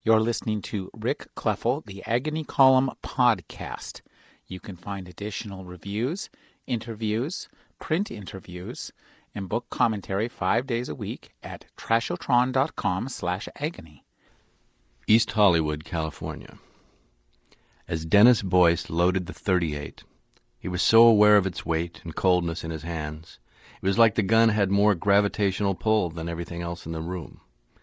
You're listening to Rick Kleffel, the Agony Column podcast. You can find additional reviews, interviews, print interviews, and book commentary 5 days a week at trashotron.com/agony. East Hollywood, California. As Dennis Boyce loaded the .38, he was so aware of its weight and coldness in his hands. It was like the gun had more gravitational pull than everything else in the room.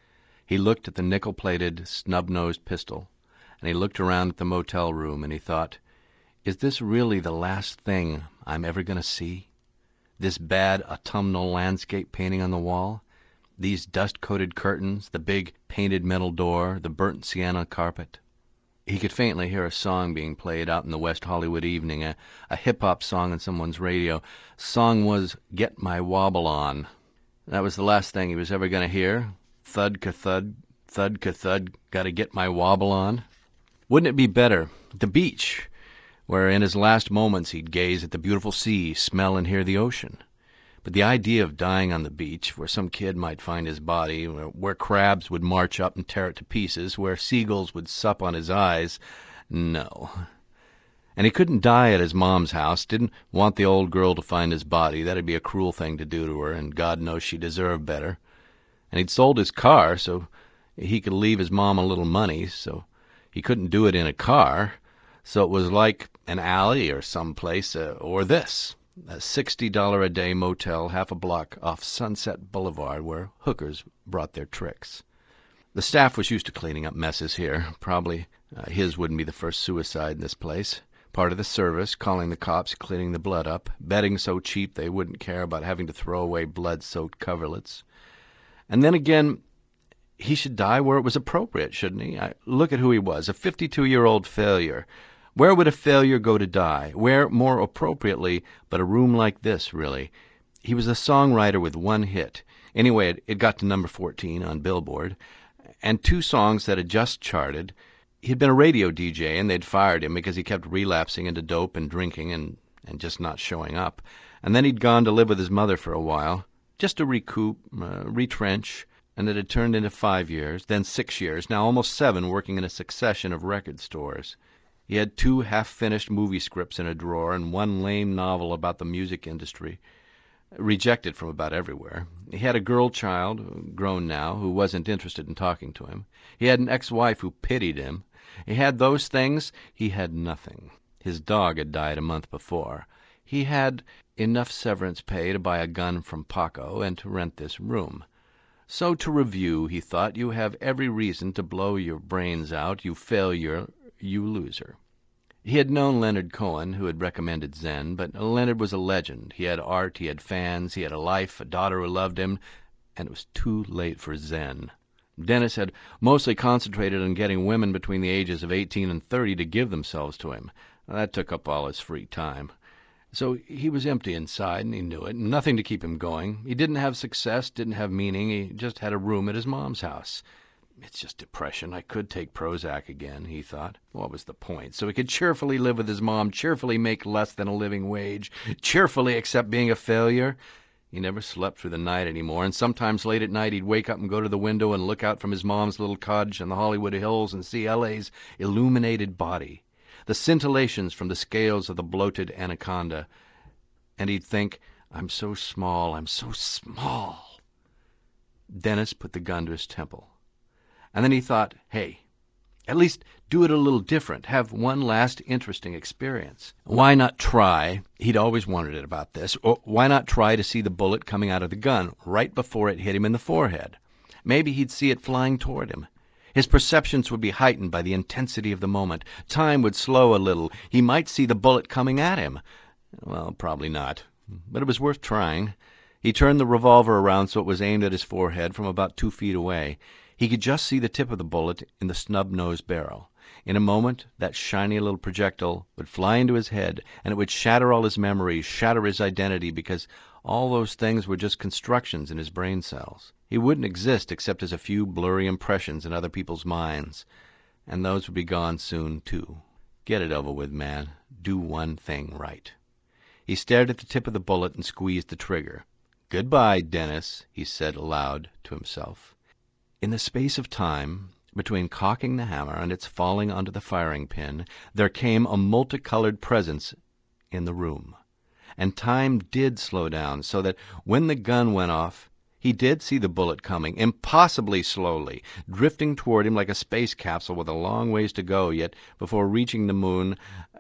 He looked at the nickel-plated, snub-nosed pistol, and he looked around at the motel room, and he thought, is this really the last thing I'm ever going to see? This bad autumnal landscape painting on the wall? These dust-coated curtains, the big painted metal door, the burnt sienna carpet? He could faintly hear a song being played out in the West Hollywood evening, a hip-hop song on someone's radio. The song was Get My Wobble On. That was the last thing he was ever going to hear. Thud-ka-thud, thud-ka-thud, gotta get my wobble on. Wouldn't it be better at the beach, where in his last moments he'd gaze at the beautiful sea, smell and hear the ocean? But the idea of dying on the beach, where some kid might find his body, where crabs would march up and tear it to pieces, where seagulls would sup on his eyes, no. And he couldn't die at his mom's house, didn't want the old girl to find his body. That'd be a cruel thing to do to her, and God knows she deserved better. And he'd sold his car so he could leave his mom a little money, so he couldn't do it in a car. So it was like an alley or someplace, or this, a $60-a-day motel half a block off Sunset Boulevard where hookers brought their tricks. The staff was used to cleaning up messes here. Probably his wouldn't be the first suicide in this place. Part of the service, calling the cops, cleaning the blood up, bedding so cheap they wouldn't care about having to throw away blood-soaked coverlets. And then again, he should die where it was appropriate, shouldn't he? Look at who he was, a 52-year-old failure. Where would a failure go to die? Where, more appropriately, but a room like this, really? He was a songwriter with one hit. Anyway, it got to number 14 on Billboard, and 2 songs that had just charted. He'd been a radio DJ, and they'd fired him because he kept relapsing into dope and drinking and just not showing up. And then he'd gone to live with his mother for a while, just to recoup, retrench, and it had turned into 5 years, then 6 years, now almost 7, working in a succession of record stores. He had 2 half-finished movie scripts in a drawer and 1 lame novel about the music industry, rejected from about everywhere. He had a girl child, grown now, who wasn't interested in talking to him. He had an ex-wife who pitied him. He had those things. He had nothing. His dog had died a month before. He had enough severance pay to buy a gun from Paco and to rent this room. So to review, he thought, you have every reason to blow your brains out, you failure, you loser. He had known Leonard Cohen, who had recommended Zen, but Leonard was a legend. He had art, he had fans, he had a life, a daughter who loved him, and it was too late for Zen. Dennis had mostly concentrated on getting women between the ages of 18 and 30 to give themselves to him. That took up all his free time. So he was empty inside, and he knew it, and nothing to keep him going. He didn't have success, didn't have meaning. He just had a room at his mom's house. It's just depression. I could take Prozac again, he thought. What was the point? So he could cheerfully live with his mom, cheerfully make less than a living wage, cheerfully accept being a failure. He never slept through the night anymore, and sometimes late at night he'd wake up and go to the window and look out from his mom's little cottage in the Hollywood Hills and see L.A.'s illuminated body, the scintillations from the scales of the bloated anaconda, and he'd think, I'm so small, I'm so small. Dennis put the gun to his temple. And then he thought, hey, at least do it a little different, have one last interesting experience. Why not try, he'd always wondered about this, or why not try to see the bullet coming out of the gun right before it hit him in the forehead? Maybe he'd see it flying toward him. His perceptions would be heightened by the intensity of the moment. Time would slow a little. He might see the bullet coming at him. Well, probably not, but it was worth trying. He turned the revolver around so it was aimed at his forehead from about 2 feet away. He could just see the tip of the bullet in the snub-nosed barrel. In a moment, that shiny little projectile would fly into his head, and it would shatter all his memories, shatter his identity, because all those things were just constructions in his brain cells. He wouldn't exist except as a few blurry impressions in other people's minds, and those would be gone soon, too. Get it over with, man. Do one thing right. He stared at the tip of the bullet and squeezed the trigger. Goodbye, Dennis, he said aloud to himself. In the space of time Between cocking the hammer and its falling onto the firing pin, there came a multicolored presence in the room. And time did slow down, so that when the gun went off, he did see the bullet coming, impossibly slowly, drifting toward him like a space capsule with a long ways to go yet before reaching the moon,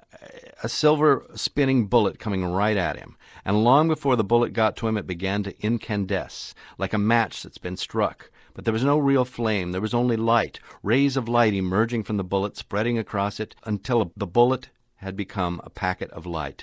a silver spinning bullet coming right at him. And long before the bullet got to him, it began to incandesce, like a match that's been struck. But there was no real flame, there was only light, rays of light emerging from the bullet, spreading across it until the bullet had become a packet of light.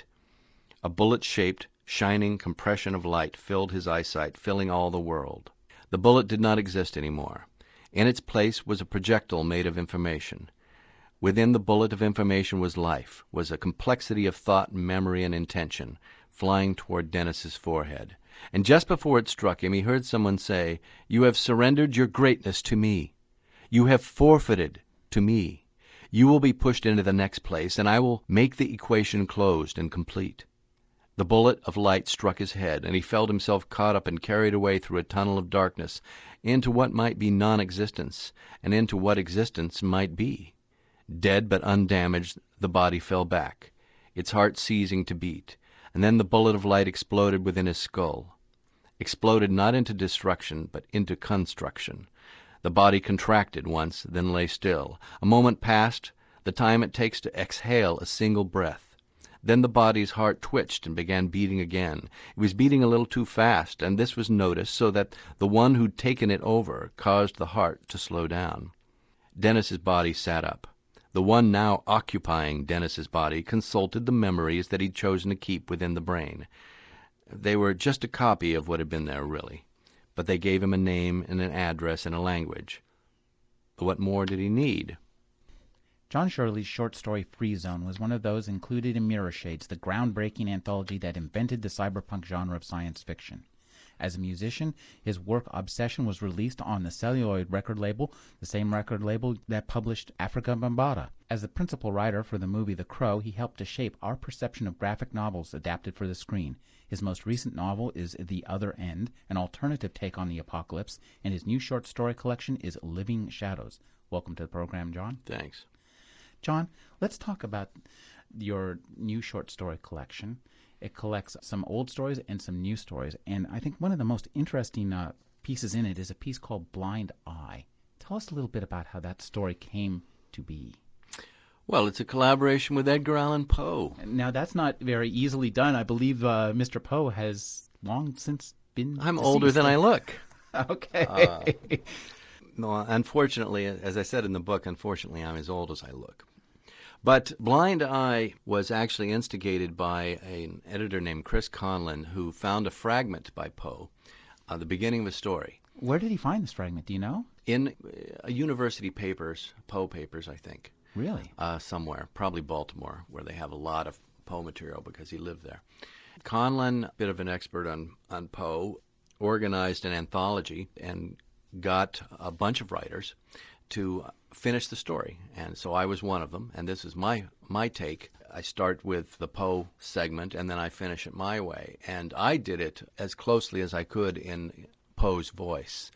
A bullet-shaped, shining compression of light filled his eyesight, filling all the world. The bullet did not exist anymore. In its place was a projectile made of information. Within the bullet of information was life, was a complexity of thought, memory, and intention, flying toward Dennis's forehead. And just before it struck him, he heard someone say, "You have surrendered your greatness to me. You have forfeited to me. You will be pushed into the next place, and I will make the equation closed and complete." The bullet of light struck his head, and he felt himself caught up and carried away through a tunnel of darkness into what might be non-existence, and into what existence might be. Dead but undamaged, the body fell back, its heart ceasing to beat, and then the bullet of light exploded within his skull. Exploded not into destruction, but into construction. The body contracted once, then lay still. A moment passed, the time it takes to exhale a single breath. Then the body's heart twitched and began beating again. It was beating a little too fast, and this was noticed, so that the one who'd taken it over caused the heart to slow down. Dennis's body sat up. The one now occupying Dennis's body consulted the memories that he'd chosen to keep within the brain. They were just a copy of what had been there, really, but they gave him a name and an address and a language. What more did he need? John Shirley's short story Free Zone was one of those included in Mirror Shades, the groundbreaking anthology that invented the cyberpunk genre of science fiction. As a musician, his work Obsession was released on the Celluloid record label, the same record label that published Africa Bambaataa. As the principal writer for the movie The Crow, he helped to shape our perception of graphic novels adapted for the screen. His most recent novel is The Other End, an alternative take on the apocalypse, and his new short story collection is Living Shadows. Welcome to the program, John. Thanks. John, let's talk about your new short story collection. It collects some old stories and some new stories, and I think one of the most interesting pieces in it is a piece called Blind Eye. Tell us a little bit about how that story came to be. Well, it's a collaboration with Edgar Allan Poe. Now, that's not very easily done. I believe Mr. Poe has long since been I'm deceased. older than I look. Okay. No, unfortunately, as I said in the book, unfortunately, I'm as old as I look. But Blind Eye was actually instigated by an editor named Chris Conlon, who found a fragment by Poe, the beginning of a story. Where did he find this fragment? Do you know? In university papers, Poe papers, I think. Really? Somewhere, probably Baltimore, where they have a lot of Poe material because he lived there. Conlon, a bit of an expert on Poe, organized an anthology and got a bunch of writers to finish the story. And so I was one of them, and this is my take. I start with the Poe segment, and then I finish it my way. And I did it as closely as I could in Poe's voice.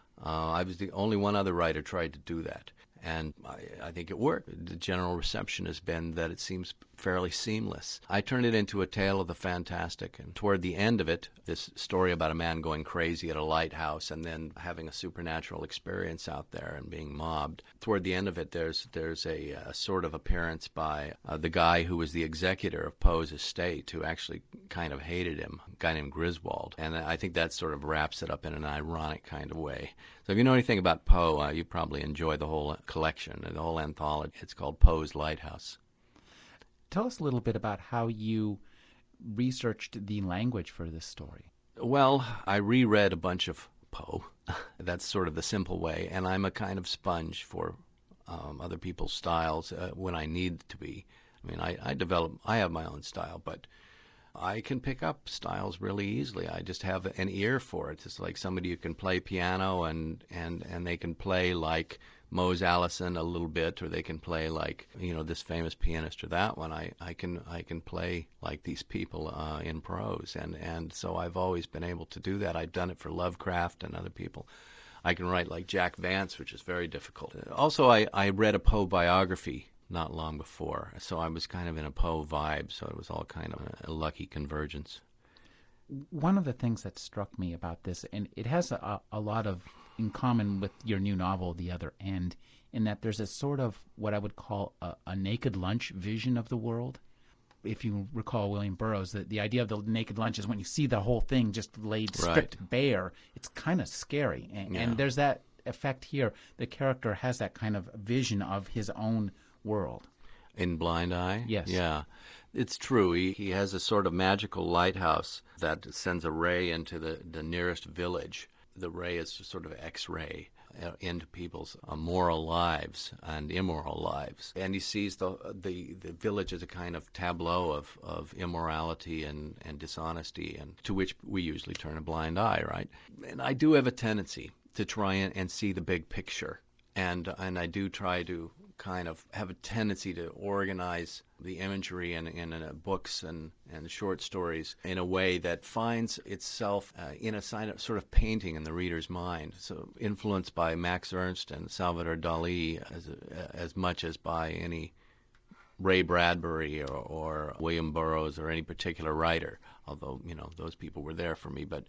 I was the only one other writer tried to do that. And I think it worked. The general reception has been that it seems fairly seamless. I turned it into a tale of the fantastic, and toward the end of it, this story about a man going crazy at a lighthouse and then having a supernatural experience out there and being mobbed. Toward the end of it, there's a sort of appearance by the guy who was the executor of Poe's estate, who actually kind of hated him, a guy named Griswold. And I think that sort of wraps it up in an ironic kind of way. So if you know anything about Poe, you probably enjoy the whole collection, the whole anthology. It's called Poe's Lighthouse. Tell us a little bit about how you researched the language for this story. Well, I reread a bunch of Poe. That's sort of the simple way, and I'm a kind of sponge for other people's styles when I need to be. I mean, I have my own style, but I can pick up styles really easily. I just have an ear for it. It's like somebody who can play piano and they can play like Mose Allison a little bit, or they can play like, this famous pianist or that one. I can play like these people in prose, and so I've always been able to do that. I've done it for Lovecraft and other people. I can write like Jack Vance, which is very difficult. Also, I read a Poe biography not long before, so I was kind of in a Poe vibe, so it was all kind of a lucky convergence. One of the things that struck me about this, and it has a lot of in common with your new novel, The Other End, in that there's a sort of what I would call a naked lunch vision of the world. If you recall William Burroughs, the idea of the naked lunch is when you see the whole thing just laid, Right. stripped bare, it's kind of scary. Yeah. And there's that effect here. The character has that kind of vision of his own world. In Blind Eye? Yes. Yeah. It's true. He has a sort of magical lighthouse that sends a ray into the nearest village. The ray is a sort of X-ray into people's moral lives and immoral lives. And he sees the village as a kind of tableau of immorality and dishonesty, and to which we usually turn a blind eye, right? And I do have a tendency to try and see the big picture. And I do try to kind of have a tendency to organize the imagery in books and short stories in a way that finds itself in a sort of painting in the reader's mind. So influenced by Max Ernst and Salvador Dali as much as by any Ray Bradbury or William Burroughs or any particular writer, although, those people were there for me. But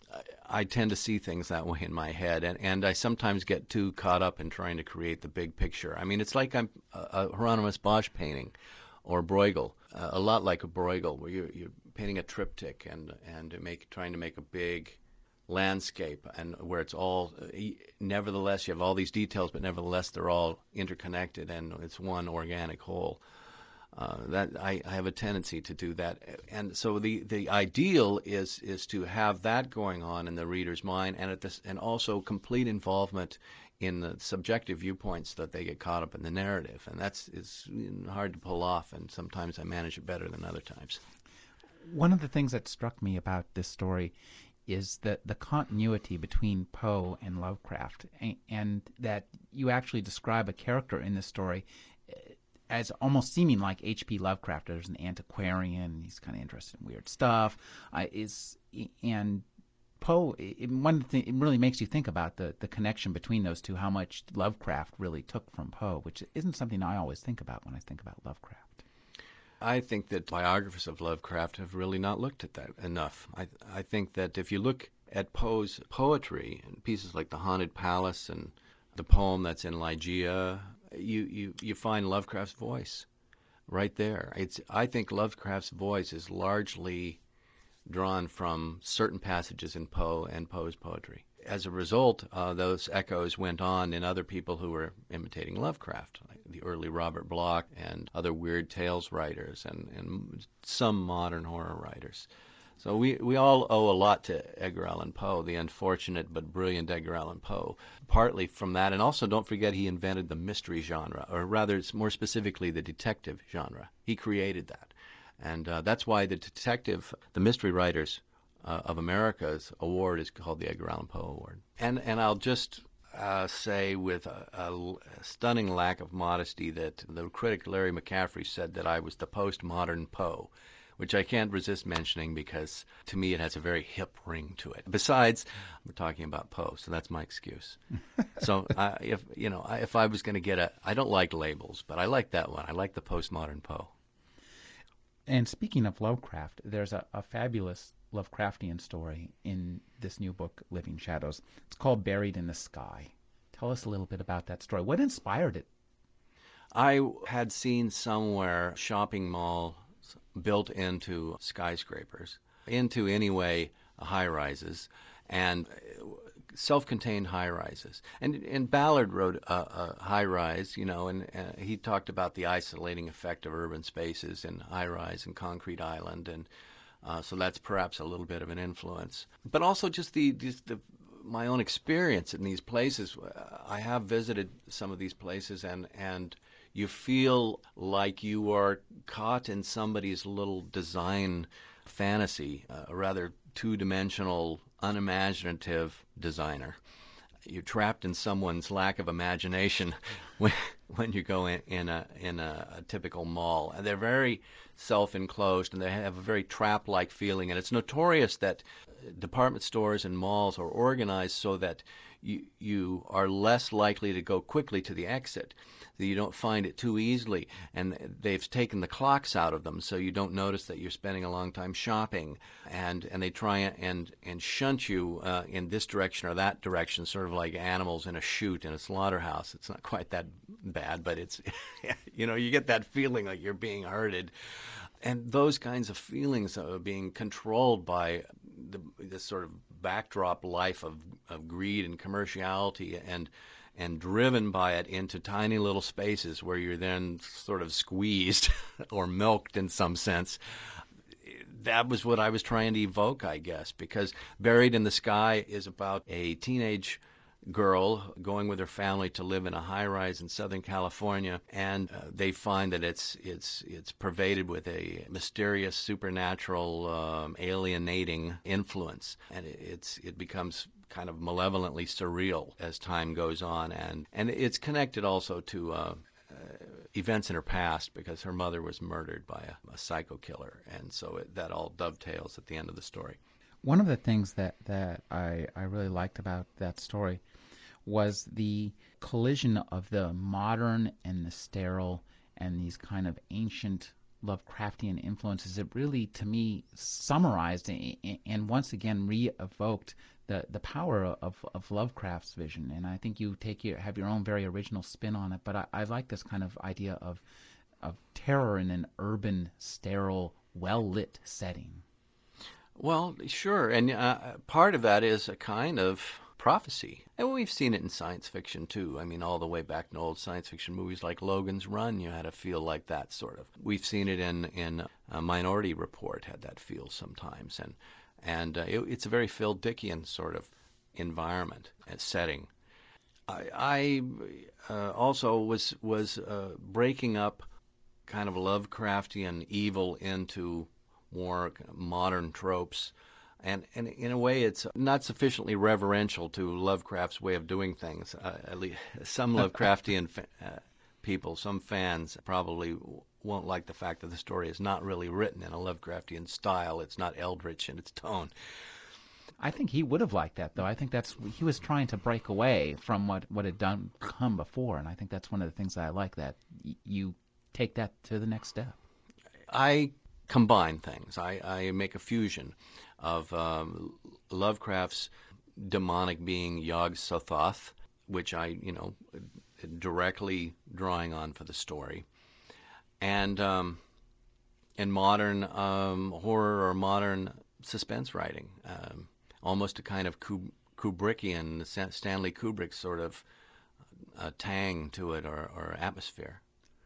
I tend to see things that way in my head, and I sometimes get too caught up in trying to create the big picture. I mean, it's like I'm a Hieronymus Bosch painting, or Bruegel, a lot like a Bruegel, where you're painting a triptych and trying to make a big landscape, and where it's all, nevertheless, you have all these details, but nevertheless, they're all interconnected, and it's one organic whole. That I have a tendency to do that, and so the ideal is to have that going on in the reader's mind, and also complete involvement in the subjective viewpoints that they get caught up in the narrative, and is hard to pull off, and sometimes I manage it better than other times. One of the things that struck me about this story is the continuity between Poe and Lovecraft, and that you actually describe a character in this story as almost seeming like H.P. Lovecraft. There's an antiquarian. He's kind of interested in weird stuff. And Poe. One thing it really makes you think about the connection between those two. How much Lovecraft really took from Poe, which isn't something I always think about when I think about Lovecraft. I think that biographers of Lovecraft have really not looked at that enough. I think that if you look at Poe's poetry, and pieces like The Haunted Palace and the poem that's in Ligeia, you find Lovecraft's voice right there. I think Lovecraft's voice is largely drawn from certain passages in Poe and Poe's poetry. As a result, those echoes went on in other people who were imitating Lovecraft, like the early Robert Bloch and other weird tales writers and some modern horror writers. So we all owe a lot to Edgar Allan Poe, the unfortunate but brilliant Edgar Allan Poe, partly from that. And also, don't forget, he invented the mystery genre, or rather, more specifically, the detective genre. He created that. And that's why the mystery writers of America's award is called the Edgar Allan Poe Award. And I'll just say with a stunning lack of modesty that the critic Larry McCaffrey said that I was the postmodern Poe, which I can't resist mentioning because to me it has a very hip ring to it. Besides, we're talking about Poe, so that's my excuse. So if I was going to I don't like labels, but I like that one. I like the postmodern Poe. And speaking of Lovecraft, there's a fabulous Lovecraftian story in this new book, Living Shadows. It's called Buried in the Sky. Tell us a little bit about that story. What inspired it? I had seen somewhere shopping mall built into skyscrapers, into anyway high rises, and self-contained high rises. And Ballard wrote a high rise, and he talked about the isolating effect of urban spaces in high rise and concrete island, and so that's perhaps a little bit of an influence. But also just my own experience in these places. I have visited some of these places, and you feel like you are caught in somebody's little design fantasy, a rather two-dimensional, unimaginative designer. You're trapped in someone's lack of imagination when you go in a typical mall. And they're very self-enclosed, and they have a very trap-like feeling. And it's notorious that department stores and malls are organized so that you are less likely to go quickly to the exit. You don't find it too easily, and they've taken the clocks out of them, so you don't notice that you're spending a long time shopping, and they try and shunt you in this direction or that direction, sort of like animals in a chute in a slaughterhouse. It's not quite that bad, but it's you get that feeling like you're being herded. And those kinds of feelings of being controlled by this sort of backdrop life of greed and commerciality, and driven by it into tiny little spaces where you're then sort of squeezed or milked in some sense. That was what I was trying to evoke, I guess, because Buried in the Sky is about a teenage girl going with her family to live in a high rise in Southern California, and they find that it's pervaded with a mysterious supernatural alienating influence, and it becomes kind of malevolently surreal as time goes on, and it's connected also to events in her past, because her mother was murdered by a psycho killer, and so that all dovetails at the end of the story. One of the things that I really liked about that story was the collision of the modern and the sterile and these kind of ancient Lovecraftian influences. It really, to me, summarized and once again re-evoked the power of Lovecraft's vision. And I think you have your own very original spin on it. But I like this kind of idea of terror in an urban, sterile, well-lit setting. Well, sure, and part of that is a kind of prophecy. And we've seen it in science fiction, too. I mean, all the way back in old science fiction movies like Logan's Run, you had a feel like that, sort of. We've seen it in Minority Report, had that feel sometimes. And it's a very Phil Dickian sort of environment and setting. I also was breaking up kind of Lovecraftian evil into more modern tropes. And in a way, it's not sufficiently reverential to Lovecraft's way of doing things. At least some Lovecraftian people, some fans, probably won't like the fact that the story is not really written in a Lovecraftian style. It's not eldritch in its tone. I think he would have liked that, though. I think he was trying to break away from what had come before, and I think that's one of the things that I like, that you take that to the next step. I combine things. I make a fusion of Lovecraft's demonic being Yog-Sothoth, which I, directly drawing on for the story, and modern horror or modern suspense writing, almost a kind of Kubrickian, Stanley Kubrick sort of tang to it, or atmosphere.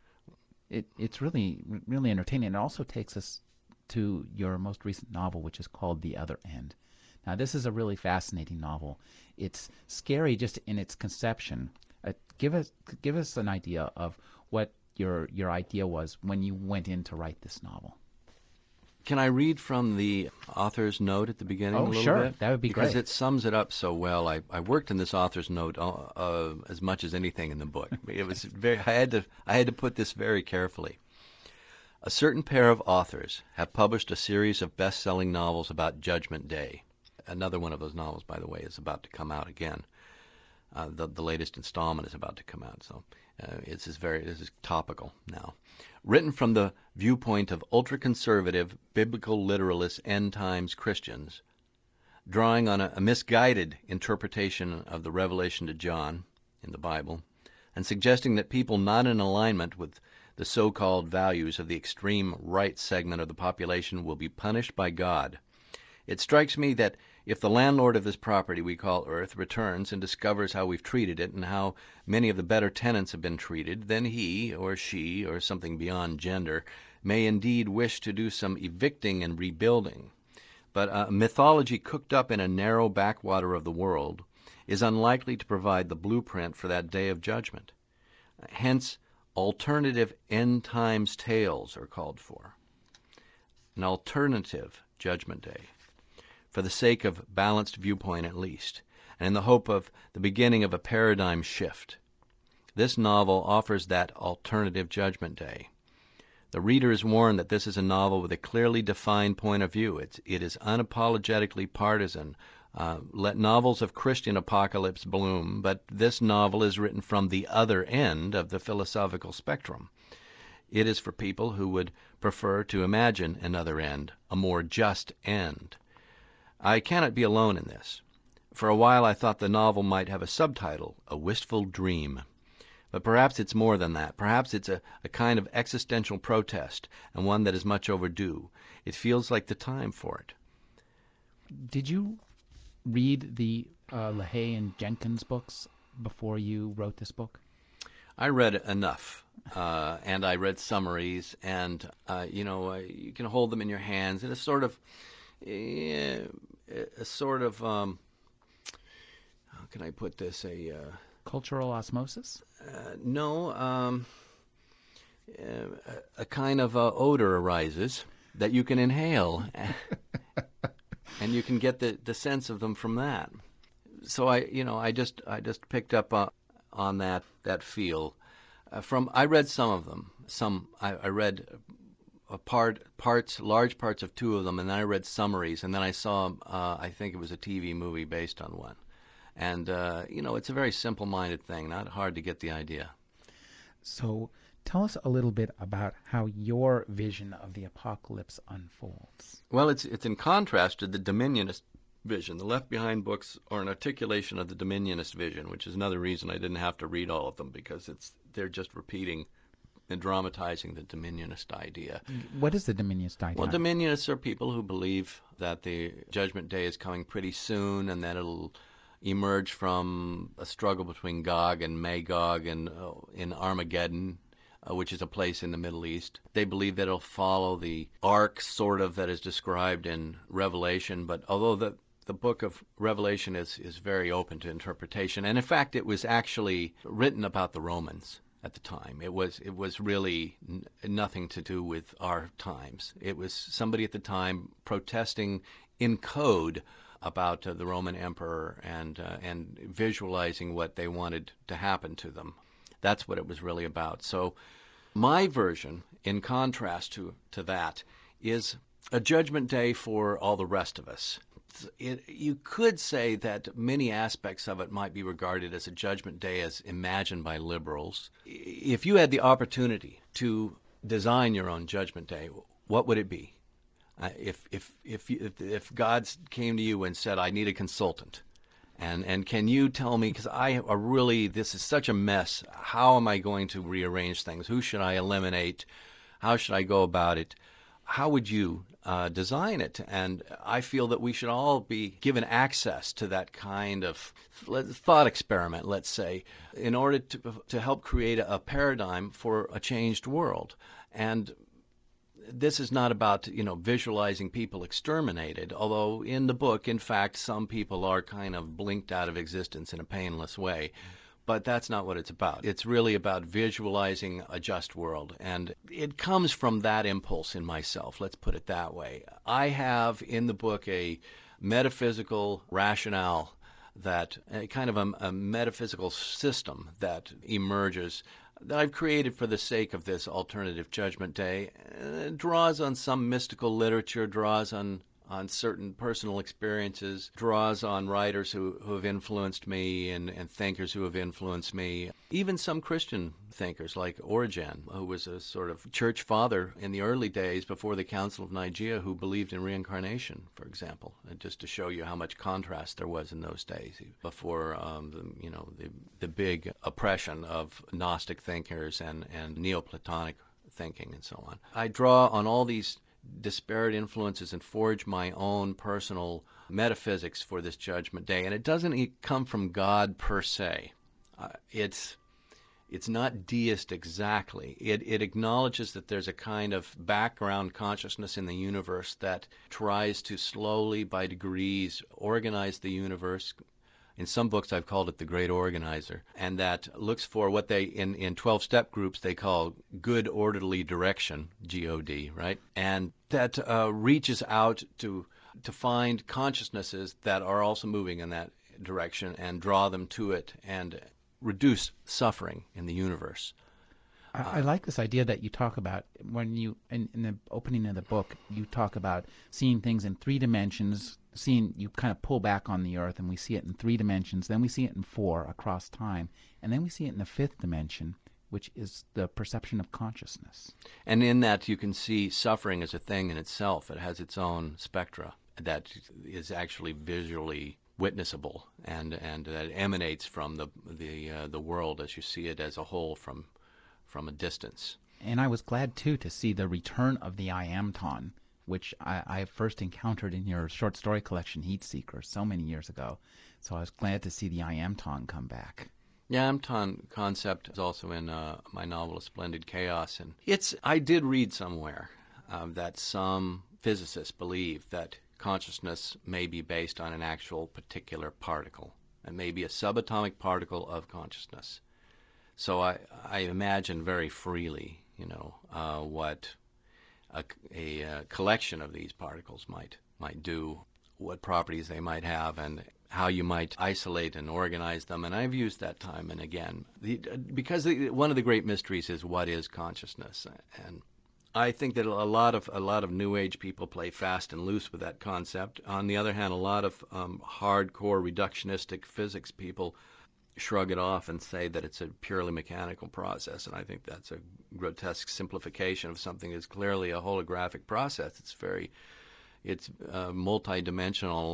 It's really, really entertaining. It also takes us to your most recent novel, which is called The Other End. Now, this is a really fascinating novel. It's scary just in its conception. Give us an idea of what your idea was when you went in to write this novel. Can I read from the author's note at the beginning a little sure. bit? That would be Because great. it sums it up so well. I worked in this author's note as much as anything in the book. It was I had to put this very carefully. A certain pair of authors have published a series of best-selling novels about Judgment Day. Another one of those novels, by the way, is about to come out again. The latest installment is about to come out, so this is topical now. Written from the viewpoint of ultra-conservative, biblical literalist end-times Christians, drawing on a misguided interpretation of the revelation to John in the Bible, and suggesting that people not in alignment with the so-called values of the extreme right segment of the population will be punished by God. It strikes me that if the landlord of this property we call Earth returns and discovers how we've treated it and how many of the better tenants have been treated, then he or she, or something beyond gender, may indeed wish to do some evicting and rebuilding. But a mythology cooked up in a narrow backwater of the world is unlikely to provide the blueprint for that day of judgment. Hence, alternative end times tales are called for. An alternative judgment day, for the sake of balanced viewpoint at least, and in the hope of the beginning of a paradigm shift. This novel offers that alternative judgment day. The reader is warned that this is a novel with a clearly defined point of view. It is unapologetically partisan, Let novels of Christian apocalypse bloom, but this novel is written from the other end of the philosophical spectrum. It is for people who would prefer to imagine another end, a more just end. I cannot be alone in this. For a while I thought the novel might have a subtitle, A Wistful Dream. But perhaps it's more than that. Perhaps it's a kind of existential protest, and one that is much overdue. It feels like the time for it. Did you read the LaHaye and Jenkins books before you wrote this book? I read enough, and I read summaries, and you can hold them in your hands, and how can I put this? Cultural osmosis? No, a kind of odor arises that you can inhale, and you can get the sense of them from that. So I just picked up on that feel. I read some of them. I read large parts of two of them, and then I read summaries, and then I saw I think it was a TV movie based on one. And it's a very simple-minded thing, not hard to get the idea. So tell us a little bit about how your vision of the apocalypse unfolds. Well, it's in contrast to the Dominionist vision. The Left Behind books are an articulation of the Dominionist vision, which is another reason I didn't have to read all of them, because they're just repeating and dramatizing the Dominionist idea. What is the Dominionist idea? Well, Dominionists are people who believe that the Judgment Day is coming pretty soon, and that it'll emerge from a struggle between Gog and Magog in Armageddon, which is a place in the Middle East. They believe that it'll follow the arc, sort of, that is described in Revelation, but although the book of Revelation is very open to interpretation, and in fact it was actually written about the Romans at the time. It was really nothing to do with our times. It was somebody at the time protesting in code about the Roman emperor and visualizing what they wanted to happen to them. That's what it was really about. So my version, in contrast to that, is a judgment day for all the rest of us. You could say that many aspects of it might be regarded as a judgment day as imagined by liberals. If you had the opportunity to design your own judgment day, what would it be? If God came to you and said, "I need a consultant," and can you tell me, because this is such a mess, how am I going to rearrange things? Who should I eliminate? How should I go about it? How would you design it? And I feel that we should all be given access to that kind of thought experiment, let's say, in order to help create a paradigm for a changed world. And this is not about, visualizing people exterminated, although in the book, in fact, some people are kind of blinked out of existence in a painless way. But that's not what it's about. It's really about visualizing a just world. And it comes from that impulse in myself, let's put it that way. I have in the book a metaphysical rationale, that kind of a metaphysical system that emerges, that I've created for the sake of this alternative judgment day. It draws on some mystical literature, draws on certain personal experiences, draws on writers who have influenced me and thinkers who have influenced me, even some Christian thinkers like Origen, who was a sort of church father in the early days before the Council of Nicaea, who believed in reincarnation, for example, just to show you how much contrast there was in those days before the big oppression of Gnostic thinkers and Neoplatonic thinking and so on. I draw on all these disparate influences and forge my own personal metaphysics for this judgment day. And it doesn't come from God per se. It's not deist exactly. It acknowledges that there's a kind of background consciousness in the universe that tries to slowly, by degrees, organize the universe. In some books, I've called it the Great Organizer, and that looks for what they, in 12-step groups, they call good orderly direction, G-O-D, right? And that reaches out to find consciousnesses that are also moving in that direction and draw them to it and reduce suffering in the universe. I like this idea that you talk about when you, in the opening of the book, you talk about seeing things in three dimensions, seeing, you kind of pull back on the earth and we see it in three dimensions, then we see it in four across time, and then we see it in the fifth dimension, which is the perception of consciousness. And in that, you can see suffering as a thing in itself. It has its own spectra that is actually visually witnessable, and that emanates from the world as you see it as a whole from a distance. And I was glad too to see the return of the I am Ton, which I first encountered in your short story collection Heat Seeker so many years ago. So I was glad to see the I am Ton come back. The Amton concept is also in my novel A Splendid Chaos, and I did read somewhere that some physicists believe that consciousness may be based on an actual particular particle, and maybe a subatomic particle of consciousness. So I imagine very freely, what a collection of these particles might do, what properties they might have, and how you might isolate and organize them. And I've used that time and again because one of the great mysteries is what is consciousness, and I think that a lot of New Age people play fast and loose with that concept. On the other hand, a lot of hardcore reductionistic physics people shrug it off and say that it's a purely mechanical process, and I think that's a grotesque simplification of something that's clearly a holographic process. It's multi-dimensional.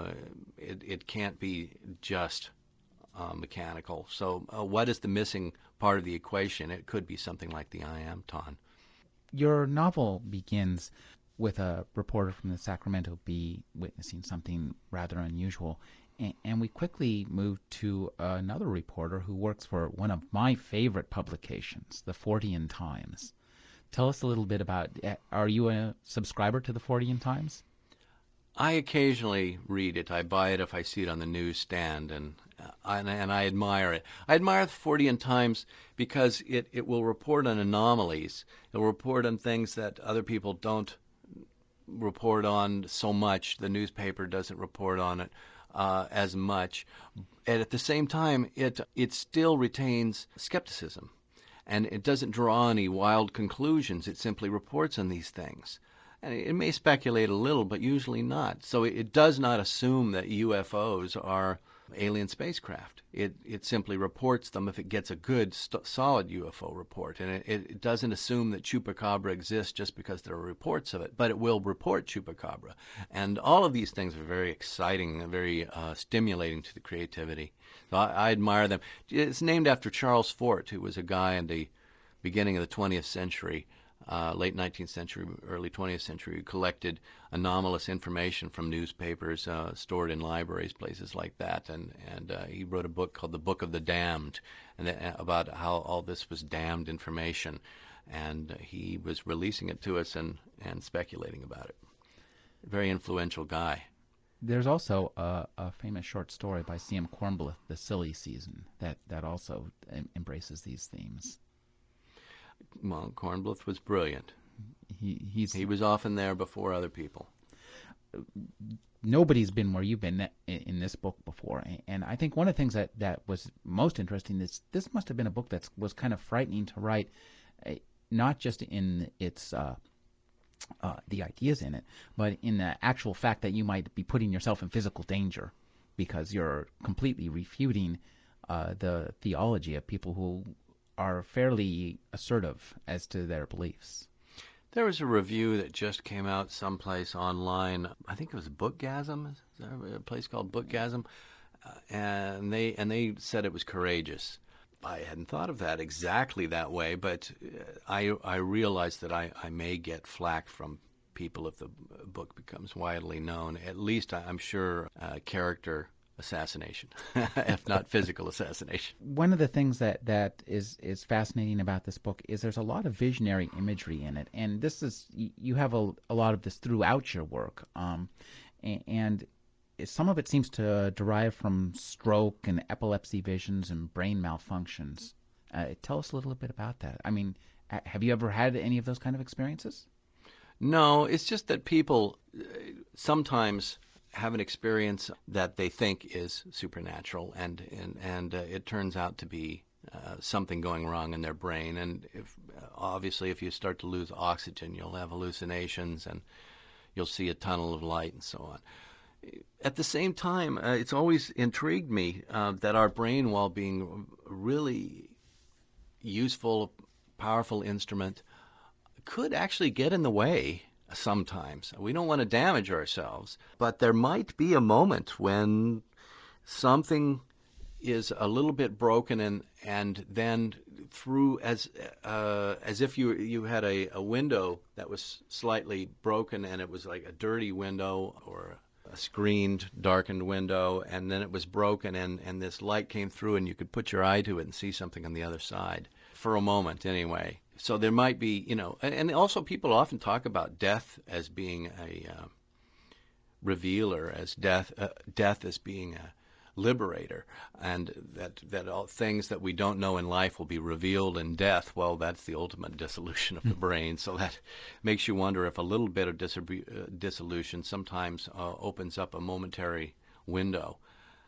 It can't be just mechanical. So what is the missing part of the equation? It could be something like the I am Ton. Your novel begins with a reporter from the Sacramento Bee witnessing something rather unusual. And we quickly move to another reporter who works for one of my favorite publications, the Fortean Times. Tell us a little bit about, are you a subscriber to the Fortean Times? I occasionally read it. I buy it if I see it on the newsstand, and I admire it. I admire the Fortean Times because it will report on anomalies. It will report on things that other people don't report on so much. The newspaper doesn't report on it as much. And at the same time, it still retains skepticism, and it doesn't draw any wild conclusions. It simply reports on these things. And it may speculate a little, but usually not. So it does not assume that UFOs are alien spacecraft. It simply reports them if it gets a good, solid UFO report. And it doesn't assume that Chupacabra exists just because there are reports of it, but it will report Chupacabra. And all of these things are very exciting and very stimulating to the creativity. So I admire them. It's named after Charles Fort, who was a guy in the beginning of the 20th century, late 19th century, early 20th century, who collected anomalous information from newspapers stored in libraries, places like that. And he wrote a book called The Book of the Damned, about how all this was damned information. And he was releasing it to us and speculating about it. Very influential guy. There's also a famous short story by C.M. Kornbluth, The Silly Season, that also embraces these themes. Well, Kornbluth was brilliant. He's He was often there before other people. Nobody's been where you've been in this book before, and I think one of the things that was most interesting is this must have been a book that was kind of frightening to write, not just in its the ideas in it, but in the actual fact that you might be putting yourself in physical danger because you're completely refuting the theology of people who are fairly assertive as to their beliefs. There was a review that just came out someplace online. I think it was Bookgasm. Is there a place called Bookgasm? And they said it was courageous. I hadn't thought of that exactly that way, but I realized that I may get flack from people if the book becomes widely known. At least I'm sure character assassination, if not physical assassination. One of the things that is fascinating about this book is there's a lot of visionary imagery in it, and this is you have a lot of this throughout your work, and some of it seems to derive from stroke and epilepsy visions and brain malfunctions. Tell us a little bit about that. I mean, have you ever had any of those kind of experiences? No, it's just that people sometimes have an experience that they think is supernatural, and it turns out to be something going wrong in their brain. And obviously, if you start to lose oxygen, you'll have hallucinations and you'll see a tunnel of light and so on. At the same time, it's always intrigued me that our brain, while being a really useful, powerful instrument, could actually get in the way sometimes. We don't want to damage ourselves, but there might be a moment when something is a little bit broken, and then through as if you had a window that was slightly broken, and it was like a dirty window or a screened darkened window, and then it was broken, and this light came through and you could put your eye to it and see something on the other side for a moment anyway. So there might be, and also people often talk about death as being a revealer, as death as being a liberator, and that all things that we don't know in life will be revealed in death. Well, that's the ultimate dissolution of the brain. So that makes you wonder if a little bit of dissolution sometimes opens up a momentary window.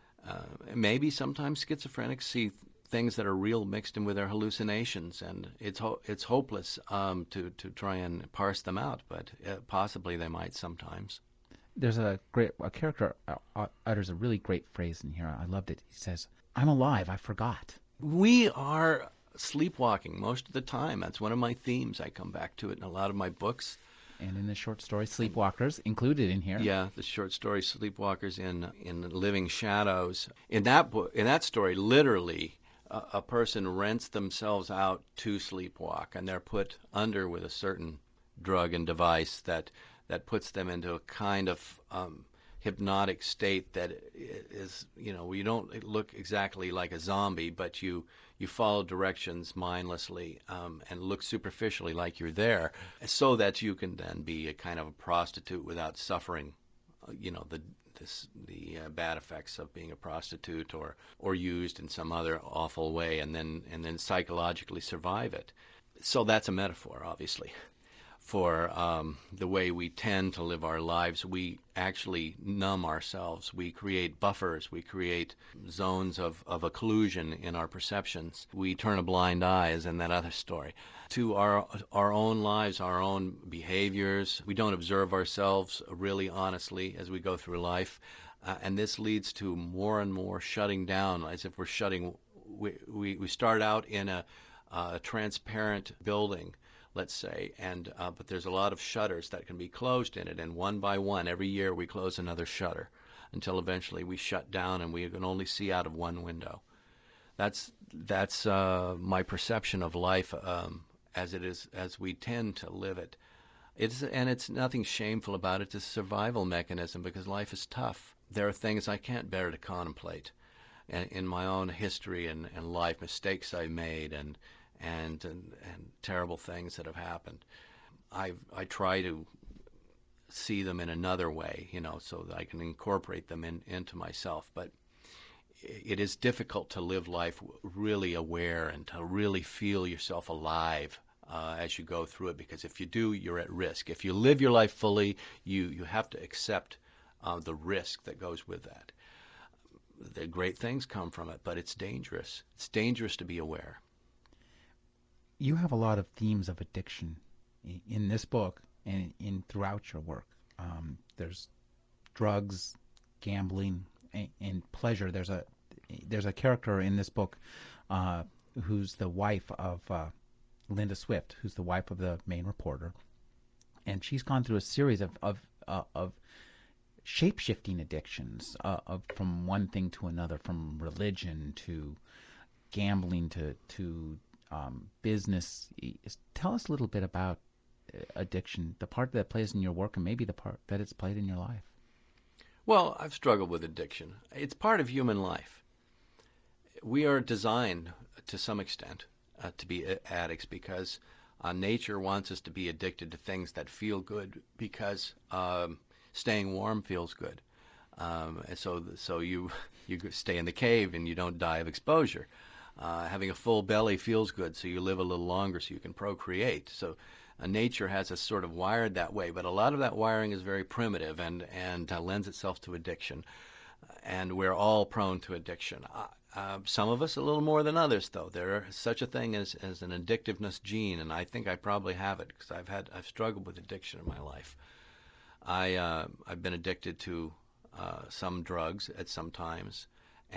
Maybe sometimes schizophrenics see things that are real mixed in with their hallucinations, and it's hopeless to try and parse them out, but possibly they might sometimes. There's a character utters a really great phrase in here. I loved it. He says, "I'm alive. I forgot." We are sleepwalking most of the time. That's one of my themes. I come back to it in a lot of my books. And in the short story, And Sleepwalkers, included in here. yeah, the short story "Sleepwalkers in Living Shadows." In that book, in that story, literally, a person rents themselves out to sleepwalk, and they're put under with a certain drug and device that puts them into a kind of hypnotic state that is, you don't look exactly like a zombie, but you follow directions mindlessly, and look superficially like you're there, so that you can then be a kind of a prostitute without suffering, the bad effects of being a prostitute, or used in some other awful way, and then psychologically survive it. So that's a metaphor, obviously, for the way we tend to live our lives. We actually numb ourselves. We create buffers. We create zones of occlusion in our perceptions. We turn a blind eye, as in that other story, to our own lives, our own behaviors. We don't observe ourselves really honestly as we go through life. And this leads to more and more shutting down, as if we're shutting. We start out in a transparent building, let's say, and but there's a lot of shutters that can be closed in it, and one by one, every year we close another shutter until eventually we shut down and we can only see out of one window. That's my perception of life, as it is, as we tend to live it. It's nothing shameful about it. It's a survival mechanism because life is tough. There are things I can't bear to contemplate, and in my own history and life, mistakes I made, and terrible things that have happened. I try to see them in another way, so that I can incorporate them into myself. But it is difficult to live life really aware and to really feel yourself alive as you go through it, because if you do, you're at risk. If you live your life fully, you have to accept the risk that goes with that. The great things come from it, but it's dangerous. It's dangerous to be aware. You have a lot of themes of addiction in this book and in throughout your work. There's drugs, gambling, and pleasure. There's a character in this book who's the wife of Linda Swift, who's the wife of the main reporter, and she's gone through a series of shape-shifting addictions, from one thing to another, from religion to gambling to business. Tell us a little bit about addiction, the part that it plays in your work, and maybe the part that it's played in your life. Well, I've struggled with addiction. It's part of human life. We are designed to some extent to be addicts because nature wants us to be addicted to things that feel good, because staying warm feels good. And so you stay in the cave and you don't die of exposure. Having a full belly feels good, so you live a little longer so you can procreate. So nature has us sort of wired that way, but a lot of that wiring is very primitive and lends itself to addiction. and we're all prone to addiction. Some of us a little more than others, though. There is such a thing as an addictiveness gene, and I think I probably have it because I've struggled with addiction in my life. I've been addicted to some drugs at some times,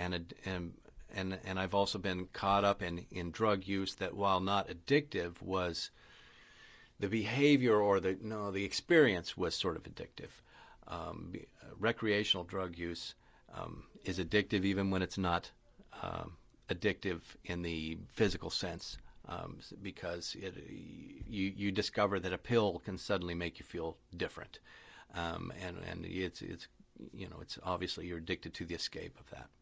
and I've also been caught up in drug use that, while not addictive, was the behavior or the experience was sort of addictive. Recreational drug use is addictive even when it's not addictive in the physical sense, because you discover that a pill can suddenly make you feel different, and it's obviously you're addicted to the escape of that.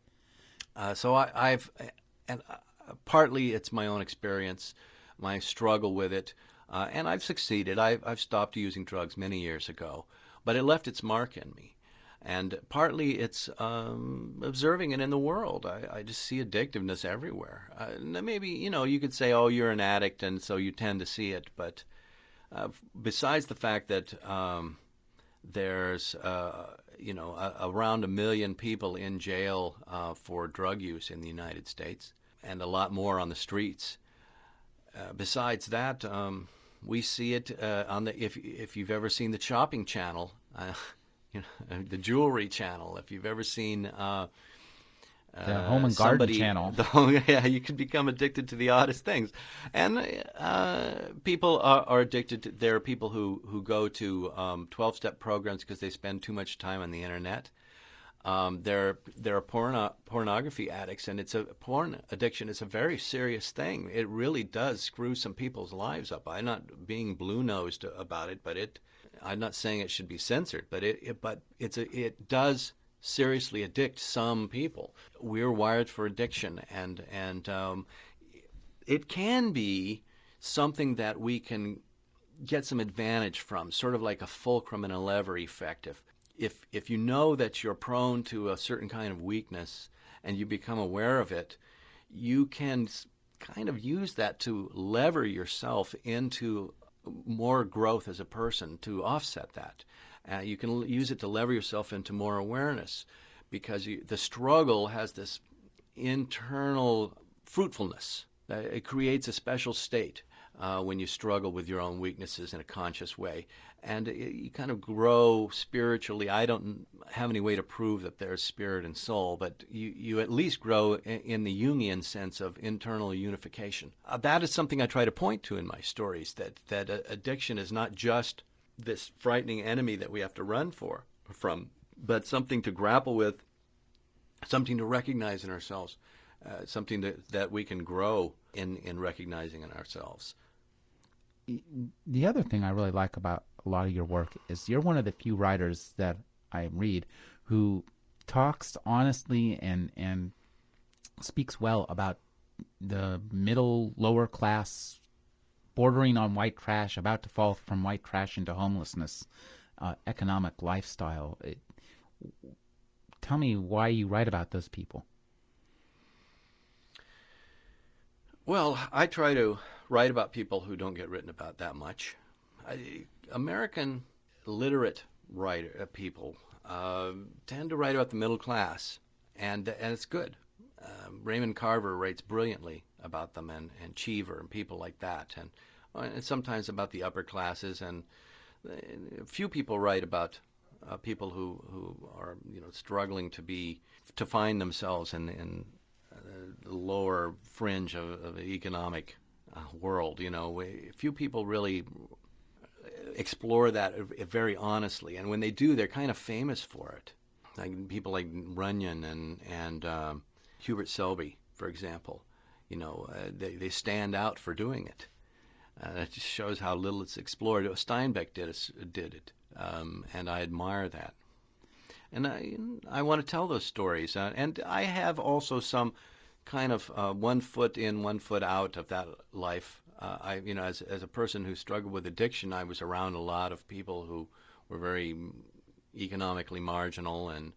So I've and partly it's my own experience, my struggle with it, and I've succeeded. I've stopped using drugs many years ago, but it left its mark in me. And partly it's observing it in the world. I just see addictiveness everywhere. Maybe, you could say, oh, you're an addict, and so you tend to see it. But besides the fact that there's, around 1 million people in jail for drug use in the United States, and a lot more on the streets. Besides that, we see it on the if you've ever seen the Shopping Channel, the Jewelry Channel. If you've ever seen The Home and Garden somebody, channel. yeah, you can become addicted to the oddest things, and people are addicted. There are people who go to 12-step programs because they spend too much time on the internet. There are pornography addicts, and porn addiction is a very serious thing. It really does screw some people's lives up. I'm not being blue-nosed about it, but I'm not saying it should be censored, but it does seriously addict some people. We're wired for addiction, and it can be something that we can get some advantage from, sort of like a fulcrum and a lever effect. If you know that you're prone to a certain kind of weakness and you become aware of it, you can kind of use that to lever yourself into more growth as a person to offset that. You can use it to lever yourself into more awareness, because the struggle has this internal fruitfulness. It creates a special state when you struggle with your own weaknesses in a conscious way. And you kind of grow spiritually. I don't have any way to prove that there's spirit and soul, but you at least grow in the Jungian sense of internal unification. That is something I try to point to in my stories, that addiction is not just this frightening enemy that we have to run from, but something to grapple with, something to recognize in ourselves, something that we can grow in recognizing in ourselves. The other thing I really like about a lot of your work is you're one of the few writers that I read who talks honestly and speaks well about the middle lower class, bordering on white trash, about to fall from white trash into homelessness, economic lifestyle. Tell me why you write about those people. Well, I try to write about people who don't get written about that much. American literate people tend to write about the middle class, and it's good. Raymond Carver writes brilliantly about them, and Cheever and people like that, and sometimes about the upper classes. And few people write about people who are struggling to find themselves in the lower fringe of the economic world. Few people really explore that very honestly, and when they do, they're kind of famous for it. Like people like Runyon and Hubert Selby, for example. They stand out for doing it. It just shows how little it's explored. Steinbeck did it, and I admire that. And I want to tell those stories. And I have also some kind of 1 foot in, 1 foot out of that life. As a person who struggled with addiction, I was around a lot of people who were very economically marginal and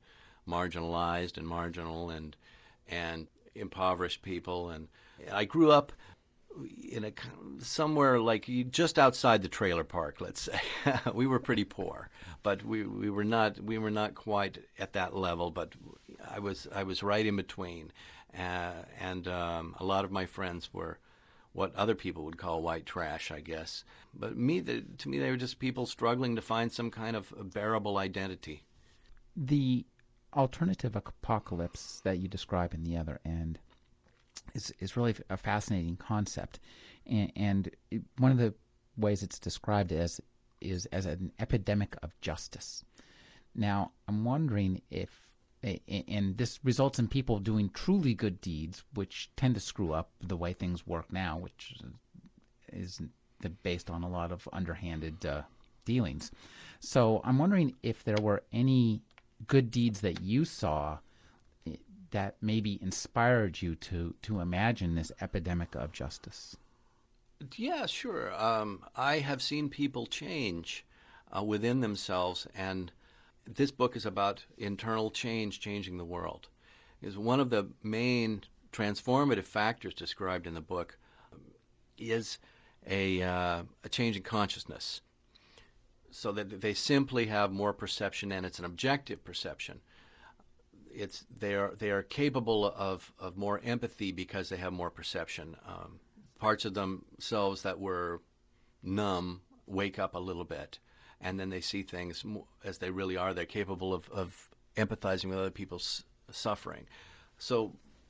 marginalized and marginal and impoverished people. And I grew up in a somewhere like just outside the trailer park, let's say. We were pretty poor, but we were not quite at that level. But I was right in between, and a lot of my friends were what other people would call white trash, I guess. But to me, they were just people struggling to find some kind of bearable identity. The alternative apocalypse that you describe in the other end is really a fascinating concept, and one of the ways it's described as is as an epidemic of justice. Now, I'm wondering if, and this results in people doing truly good deeds, which tend to screw up the way things work now, which is based on a lot of underhanded dealings. So I'm wondering if there were any good deeds that you saw that maybe inspired you to imagine this epidemic of justice. Yeah, sure. I have seen people change within themselves, and this book is about internal change, changing the world. Is one of the main transformative factors described in the book is a change in consciousness, so that they simply have more perception, and it's an objective perception. They are capable of more empathy because they have more perception. Parts of themselves that were numb wake up a little bit, and then they see things as they really are. They're capable of empathizing with other people's suffering. So,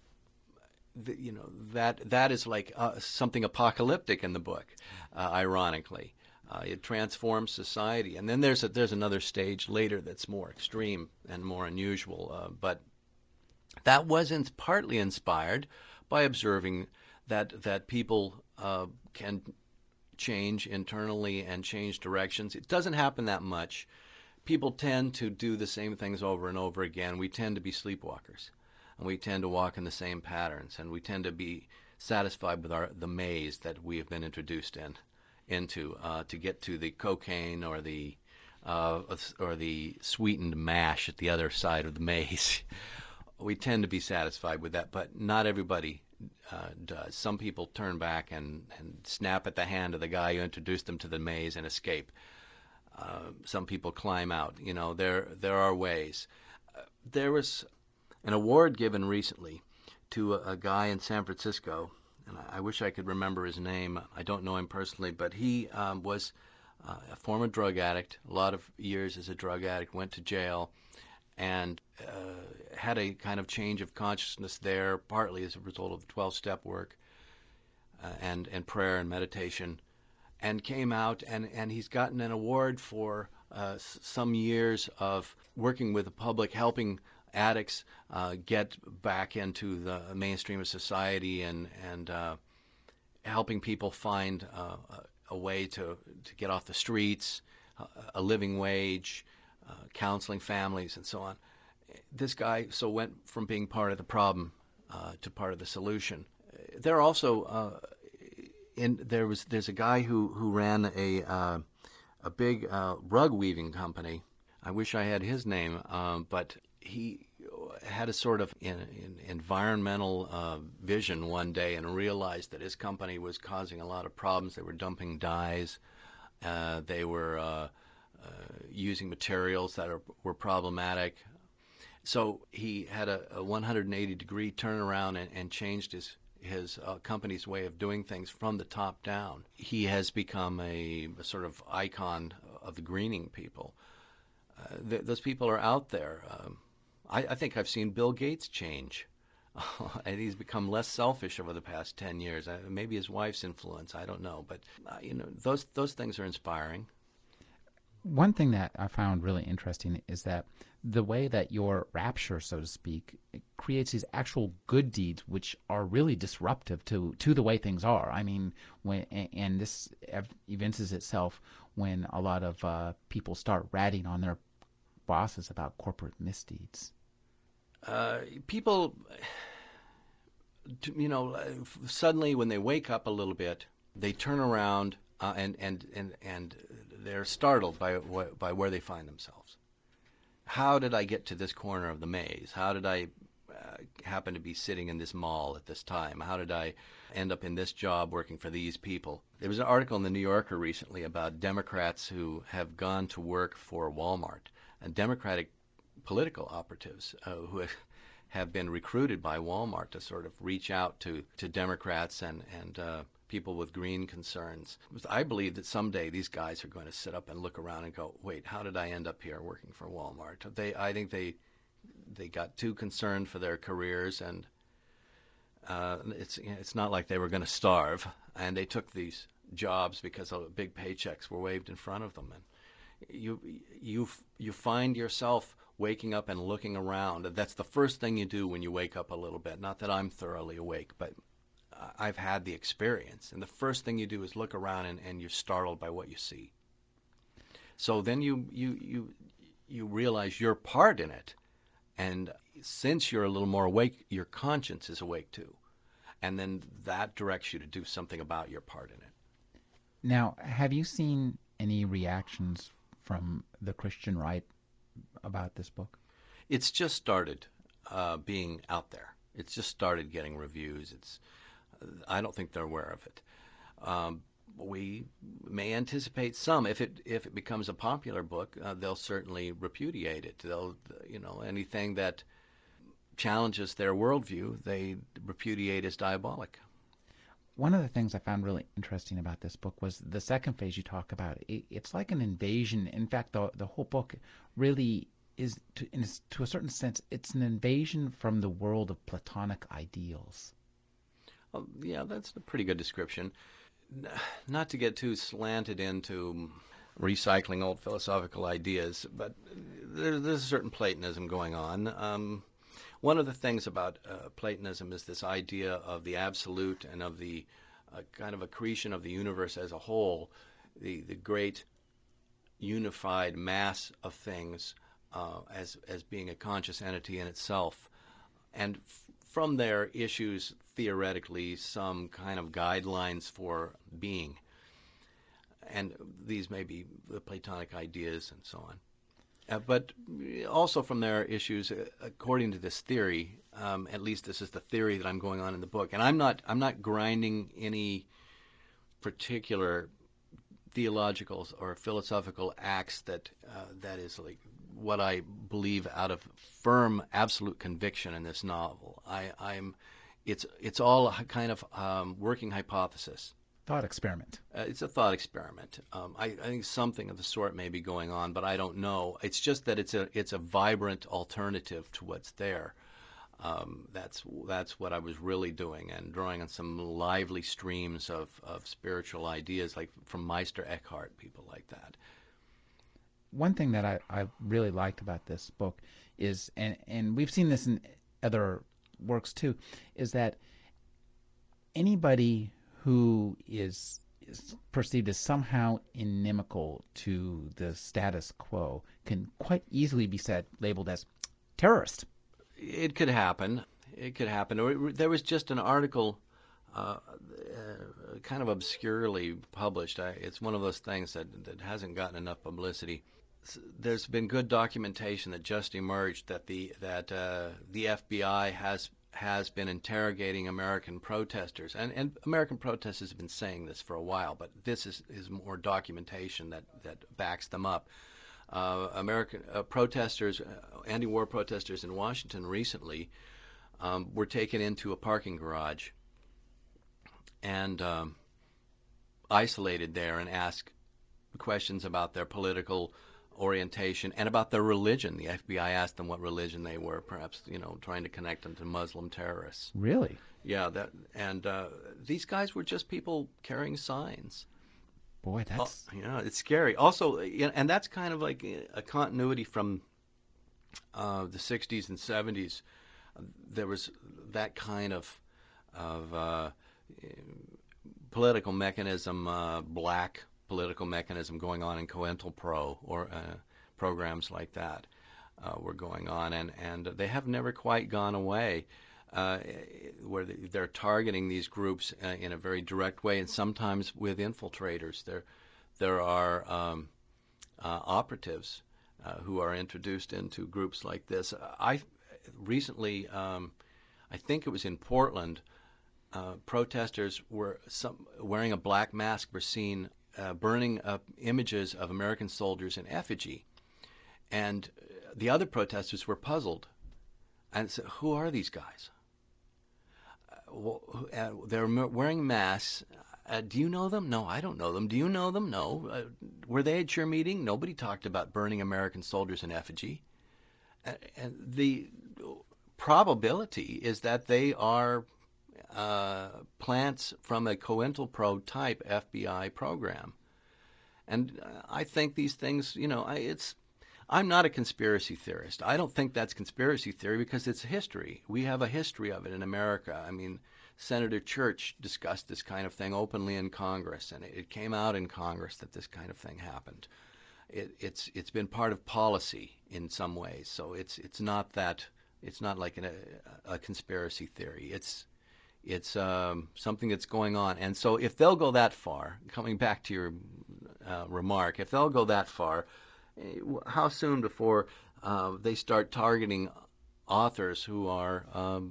that is like something apocalyptic in the book, ironically. It transforms society, and then there's another stage later that's more extreme and more unusual. But that was partly inspired by observing that people can change internally and change directions. It doesn't happen that much. People tend to do the same things over and over again. We tend to be sleepwalkers, and we tend to walk in the same patterns, and we tend to be satisfied with the maze that we have been introduced into to get to the cocaine or the sweetened mash at the other side of the maze. We tend to be satisfied with that, but not everybody does. Some people turn back and snap at the hand of the guy who introduced them to the maze and escape. Some people climb out. There are ways. There was an award given recently to a guy in San Francisco, and I wish I could remember his name. I don't know him personally, but he was a former drug addict, a lot of years as a drug addict, went to jail, and had a kind of change of consciousness there, partly as a result of the 12-step work and prayer and meditation, and came out, and he's gotten an award for some years of working with the public, helping addicts get back into the mainstream of society, and helping people find a way to get off the streets, a living wage, counseling families, and so on. This guy went from being part of the problem to part of the solution. There are also there's a guy who ran a big rug weaving company. I wish I had his name, but he had a sort of environmental vision one day and realized that his company was causing a lot of problems. They were dumping dyes. They were using materials that were problematic. So he had a 180-degree turnaround and changed his company's way of doing things from the top down. He has become a sort of icon of the greening people. Those people are out there. I think I've seen Bill Gates change. And he's become less selfish over the past 10 years. Maybe his wife's influence, I don't know. But, those things are inspiring. One thing that I found really interesting is that the way that your rapture, so to speak, creates these actual good deeds, which are really disruptive to the way things are. I mean, and this evinces itself when a lot of people start ratting on their bosses about corporate misdeeds. People, suddenly when they wake up a little bit, they turn around and they're startled by where they find themselves. How did I get to this corner of the maze? How did I happen to be sitting in this mall at this time? How did I end up in this job working for these people? There was an article in the New Yorker recently about Democrats who have gone to work for Walmart, and Democratic political operatives have been recruited by Walmart to sort of reach out to Democrats and people with green concerns. I believe that someday these guys are going to sit up and look around and go, "Wait, how did I end up here working for Walmart?" I think they got too concerned for their careers, and it's not like they were going to starve, and they took these jobs because big paychecks were waved in front of them, and you you find yourself waking up and looking around. That's the first thing you do when you wake up a little bit. Not that I'm thoroughly awake, but I've had the experience. And the first thing you do is look around and you're startled by what you see. So then you realize your part in it. And since you're a little more awake, your conscience is awake too. And then that directs you to do something about your part in it. Now, have you seen any reactions from the Christian right about this book? It's just started being out there. It's just started getting reviews. I don't think they're aware of it. We may anticipate some. If it becomes a popular book, they'll certainly repudiate it. They'll, anything that challenges their worldview, they repudiate as diabolic. One of the things I found really interesting about this book was the second phase you talk about. It's like an invasion. In fact, the whole book really is, to a certain sense, it's an invasion from the world of Platonic ideals. Well, yeah, that's a pretty good description. Not to get too slanted into recycling old philosophical ideas, but there's a certain Platonism going on. One of the things about Platonism is this idea of the absolute and of the kind of accretion of the universe as a whole, the great unified mass of things as being a conscious entity in itself. And from there issues theoretically some kind of guidelines for being. And these may be the Platonic ideas and so on. But also from their issues, according to this theory, at least this is the theory that I'm going on in the book, and I'm not grinding any particular theological or philosophical acts that is like what I believe out of firm, absolute conviction in this novel. It's all a kind of working hypothesis. Thought experiment. It's a thought experiment. I think something of the sort may be going on, but I don't know. It's just that it's a vibrant alternative to what's there. That's what I was really doing, and drawing on some lively streams of spiritual ideas, like from Meister Eckhart, people like that. One thing that I really liked about this book is, and we've seen this in other works too, is that anybody who is perceived as somehow inimical to the status quo can quite easily be labeled as terrorist. It could happen. It could happen. There was just an article, kind of obscurely published. It's one of those things that hasn't gotten enough publicity. There's been good documentation that just emerged that the FBI has been interrogating American protesters, and American protesters have been saying this for a while, but this is more documentation that backs them up. American protesters, anti-war protesters in Washington recently were taken into a parking garage and isolated there and asked questions about their political orientation and about their religion. The FBI asked them what religion they were, perhaps trying to connect them to Muslim terrorists. Really? Yeah, these guys were just people carrying signs. Boy, that's Yeah, it's scary. Also, and that's kind of like a continuity from the '60s and '70s. There was that kind of political mechanism, black political mechanism going on in COINTELPRO, or programs like that were going on, and they have never quite gone away. Where they're targeting these groups in a very direct way, and sometimes with infiltrators. There are operatives who are introduced into groups like this. recently, I think it was in Portland, protesters were wearing a black mask were seen burning up images of American soldiers in effigy. And the other protesters were puzzled and said, "Who are these guys? They're wearing masks. Do you know them? No, I don't know them. Do you know them? No. Were they at your meeting? Nobody talked about burning American soldiers in effigy." And the probability is that they are plants from a COINTELPRO type FBI program. And I think these things, I'm not a conspiracy theorist. I don't think that's conspiracy theory because it's history. We have a history of it in America. I mean, Senator Church discussed this kind of thing openly in Congress, and it came out in Congress that this kind of thing happened. It's been part of policy in some ways, so it's not like a conspiracy theory. It's something that's going on. And so if they'll go that far, coming back to your remark, if they'll go that far, how soon before they start targeting authors who are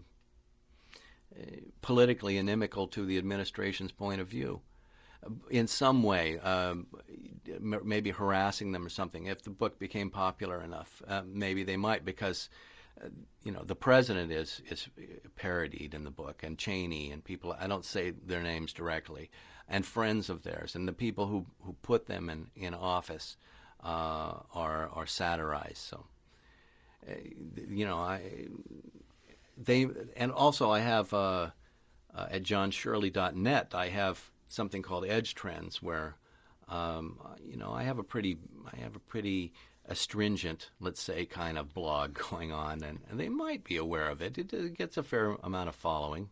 politically inimical to the administration's point of view in some way, maybe harassing them or something? If the book became popular enough, maybe they might, because the president is parodied in the book, and Cheney, and people, I don't say their names directly, and friends of theirs, and the people who put them in office are satirized. So and also I have at johnshirley.net I have something called Edge Trends, where I have a pretty astringent, let's say, kind of blog going on, and they might be aware of it. It gets a fair amount of following.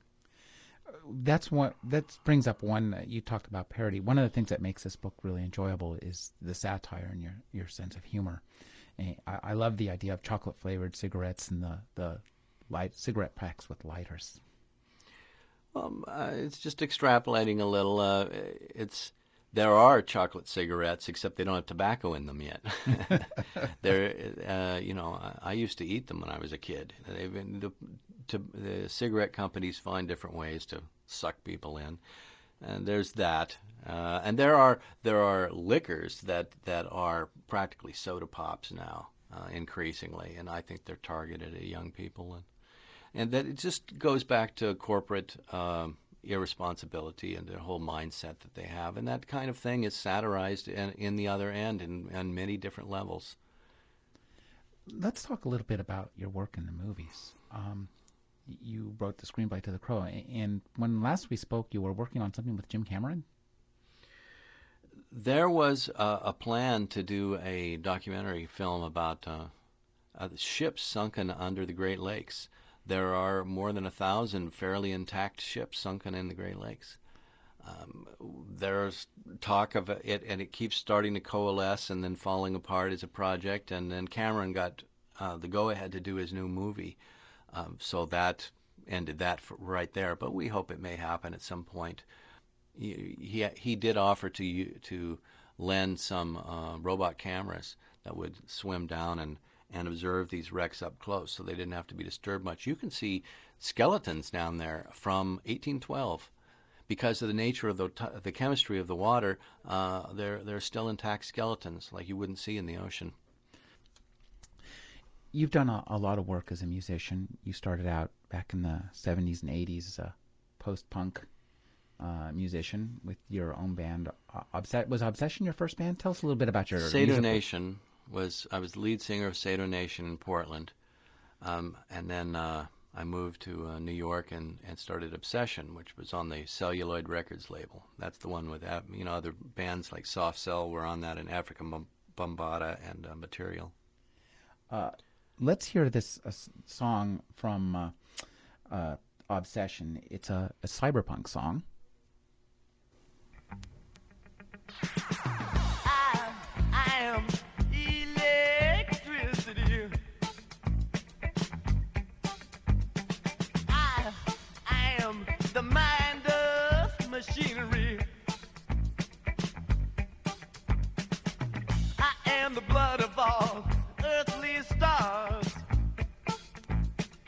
That brings up one. You talked about parody. One of the things that makes this book really enjoyable is the satire and your sense of humor. And I love the idea of chocolate flavored cigarettes and the light cigarette packs with lighters. Well, it's just extrapolating a little. There are chocolate cigarettes, except they don't have tobacco in them yet. I used to eat them when I was a kid. The cigarette companies find different ways to suck people in, and there's that. And there are liquors that are practically soda pops now, increasingly, and I think they're targeted at young people, and that it just goes back to corporate irresponsibility and their whole mindset that they have, and that kind of thing is satirized in the other end in many different levels. Let's talk a little bit about your work in the movies. You wrote the screenplay to The Crow, and when last we spoke, you were working on something with Jim Cameron? There was a plan to do a documentary film about ships sunken under the Great Lakes. There are more than 1,000 fairly intact ships sunken in the Great Lakes. There's talk of it, and it keeps starting to coalesce and then falling apart as a project. And then Cameron got the go-ahead to do his new movie, so that ended that right there. But we hope it may happen at some point. He did offer to lend some robot cameras that would swim down and observe these wrecks up close, so they didn't have to be disturbed much. You can see skeletons down there from 1812. Because of the nature of the chemistry of the water, they're still intact skeletons like you wouldn't see in the ocean. You've done a lot of work as a musician. You started out back in the 70s and 80s as a post-punk musician with your own band. Was Obsession your first band? Tell us a little bit about your Sado Nation I was the lead singer of Sado Nation in Portland, and then I moved to New York and started Obsession, which was on the Celluloid Records label. That's the one with other bands like Soft Cell were on that, and Africa Bombata and Material. Let's hear this song from Obsession. It's a cyberpunk song. I am electricity. I am the mind of machinery. I am the blood of all earthly stars.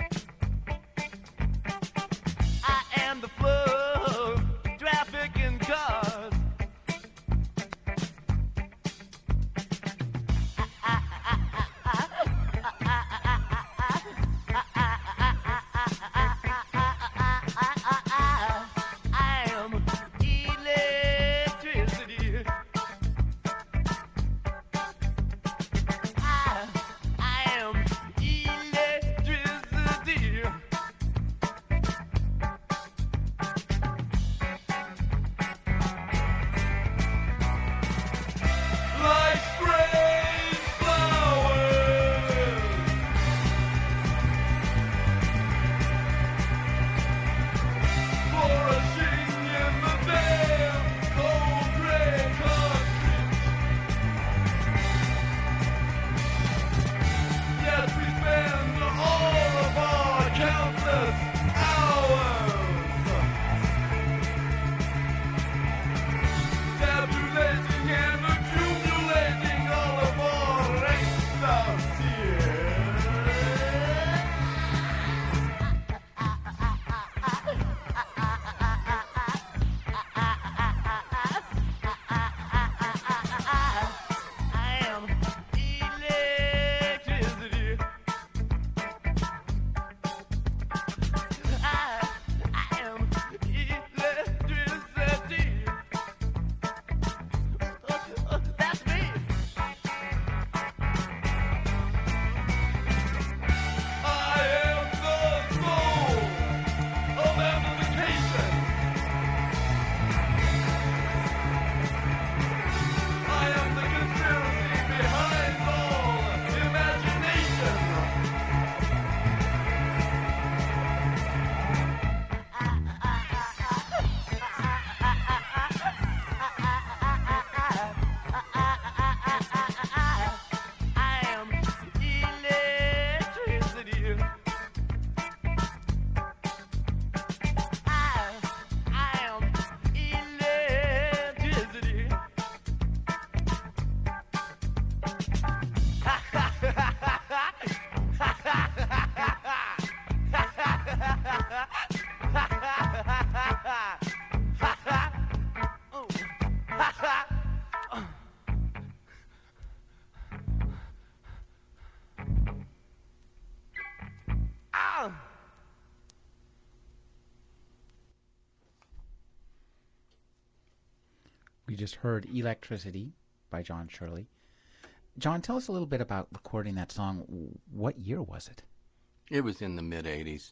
We just heard Electricity by John Shirley. John, tell us a little bit about recording that song. What year was it? It was in the mid-'80s.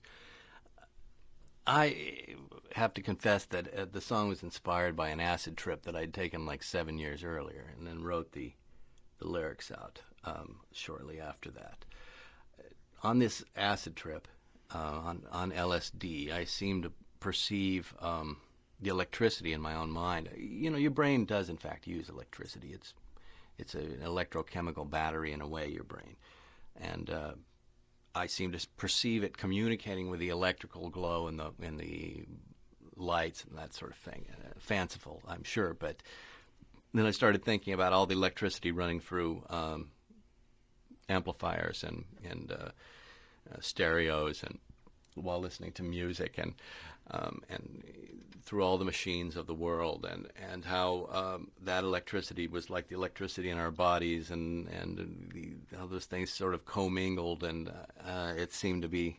I have to confess that the song was inspired by an acid trip that I'd taken like 7 years earlier, and then wrote the lyrics out shortly after that. On this acid trip, on LSD, I seemed to perceive the electricity in my own mind. You know, your brain does in fact use electricity. It's an electrochemical battery in a way, your brain, and I seem to perceive it communicating with the electrical glow and the lights and that sort of thing. Fanciful, I'm sure, but then I started thinking about all the electricity running through amplifiers and stereos, and while listening to music, and through all the machines of the world, and how that electricity was like the electricity in our bodies, and how those things sort of commingled, and it seemed to be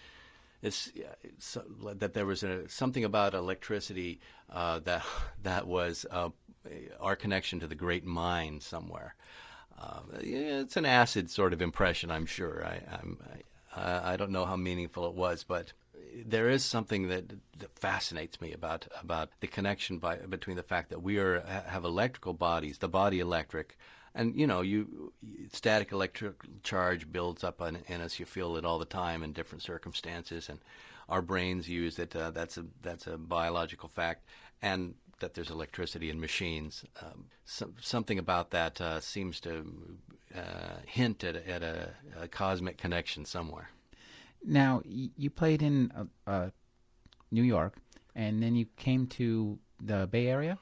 that there was something about electricity that was our connection to the great mind somewhere. Yeah, it's an acid sort of impression, I'm sure. I don't know how meaningful it was, but there is something that fascinates me about the connection between the fact that we have electrical bodies, the body electric, and you know, static electric charge builds up in us. You feel it all the time in different circumstances, and our brains use it. That's a biological fact, and that there's electricity in machines. Something about that seems to hint at a cosmic connection somewhere. Now, you played in New York, and then you came to the Bay Area?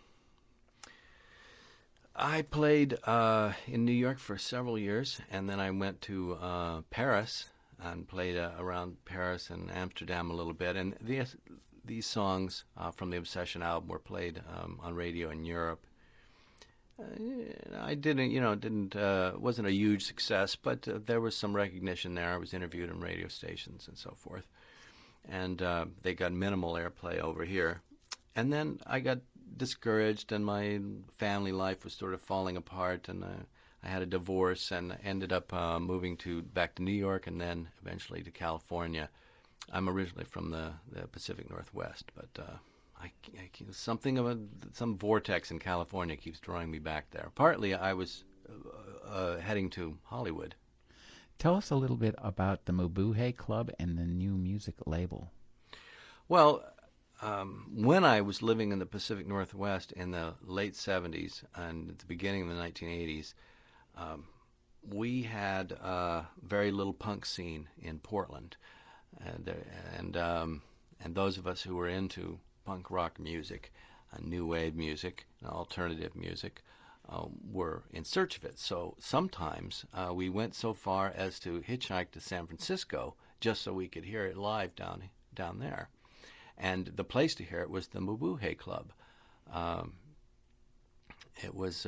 I played in New York for several years, and then I went to Paris and played around Paris and Amsterdam a little bit. And these songs from the Obsession album were played on radio in Europe. I wasn't a huge success, but there was some recognition there. I was interviewed in radio stations and so forth, and they got minimal airplay over here. And then I got discouraged, and my family life was sort of falling apart, and I had a divorce, and ended up moving back to New York, and then eventually to California. I'm originally from the Pacific Northwest, but something of some vortex in California keeps drawing me back there. Partly I was heading to Hollywood. Tell us a little bit about the Mabuhay Club and the new music label. Well, when I was living in the Pacific Northwest in the late 70s and at the beginning of the 1980s, we had a very little punk scene in Portland, and those of us who were into punk rock music, new wave music, alternative music, were in search of it. So sometimes we went so far as to hitchhike to San Francisco just so we could hear it live down there. And the place to hear it was the Mabuhay Club. It was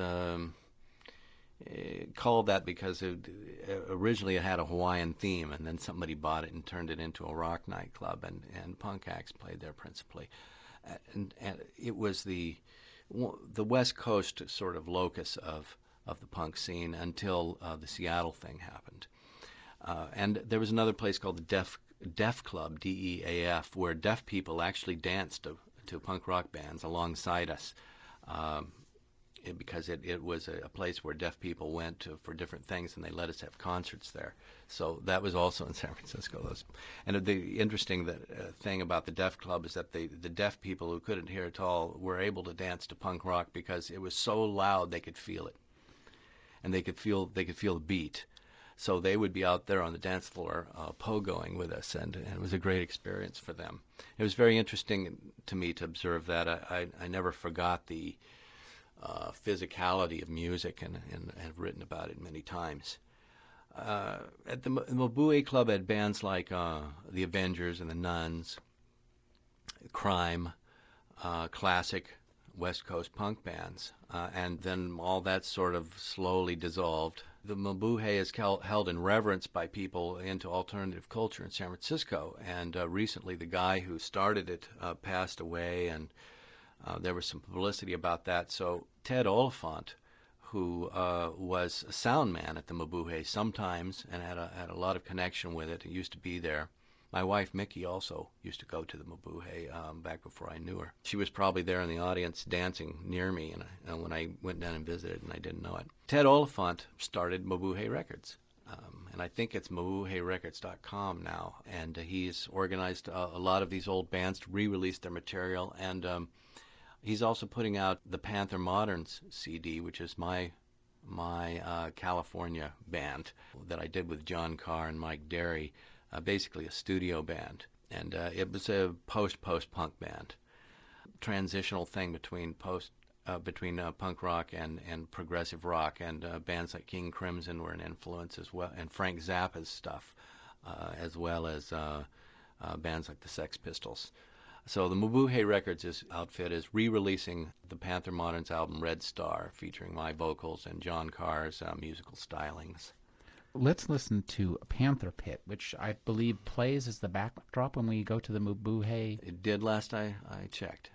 called that because originally it had a Hawaiian theme, and then somebody bought it and turned it into a rock nightclub, and punk acts played there principally. And it was the West Coast sort of locus of the punk scene until the Seattle thing happened. And there was another place called the Deaf Club, DEAF, where deaf people actually danced to punk rock bands alongside us, because it was a place where deaf people went for different things, and they let us have concerts there. So that was also in San Francisco. And the interesting thing about the Deaf Club is that the deaf people who couldn't hear at all were able to dance to punk rock because it was so loud they could feel it, and they could feel the beat. So they would be out there on the dance floor pogoing with us, and it was a great experience for them. It was very interesting to me to observe that. I never forgot the physicality of music, and have written about it many times. At the Mabuhay Club had bands like the Avengers and the Nuns, Crime, classic West Coast punk bands, and then all that sort of slowly dissolved. The Mabuhay is held in reverence by people into alternative culture in San Francisco, and recently the guy who started it passed away, and There was some publicity about that. So Ted Oliphant, who was a sound man at the Mabuhay sometimes and had a lot of connection with it, he used to be there. My wife, Mickey, also used to go to the Mabuhay back before I knew her. She was probably there in the audience dancing near me when I went down and visited, and I didn't know it. Ted Oliphant started Mabuhay Records, and I think it's mabuhayrecords.com now. And he's organized a lot of these old bands to re-release their material, and he's also putting out the Panther Moderns CD, which is my California band that I did with John Carr and Mike Derry, basically a studio band. And it was a post-punk band, transitional thing between punk rock and progressive rock, and bands like King Crimson were an influence as well, and Frank Zappa's stuff, as well as bands like the Sex Pistols. So the Mabuhay Records outfit is re-releasing the Panther Moderns album Red Star, featuring my vocals and John Carr's musical stylings. Let's listen to Panther Pit, which I believe plays as the backdrop when we go to the Mabuhay. It did last I checked.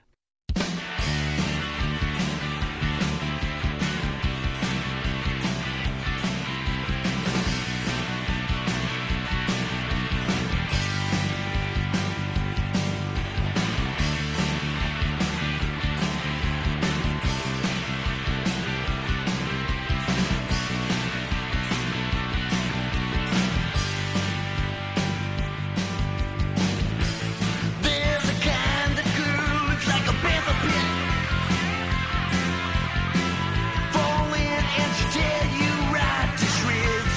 There's a kind of girl looks like a panther pit. Fall in and she'll tear you right to shreds.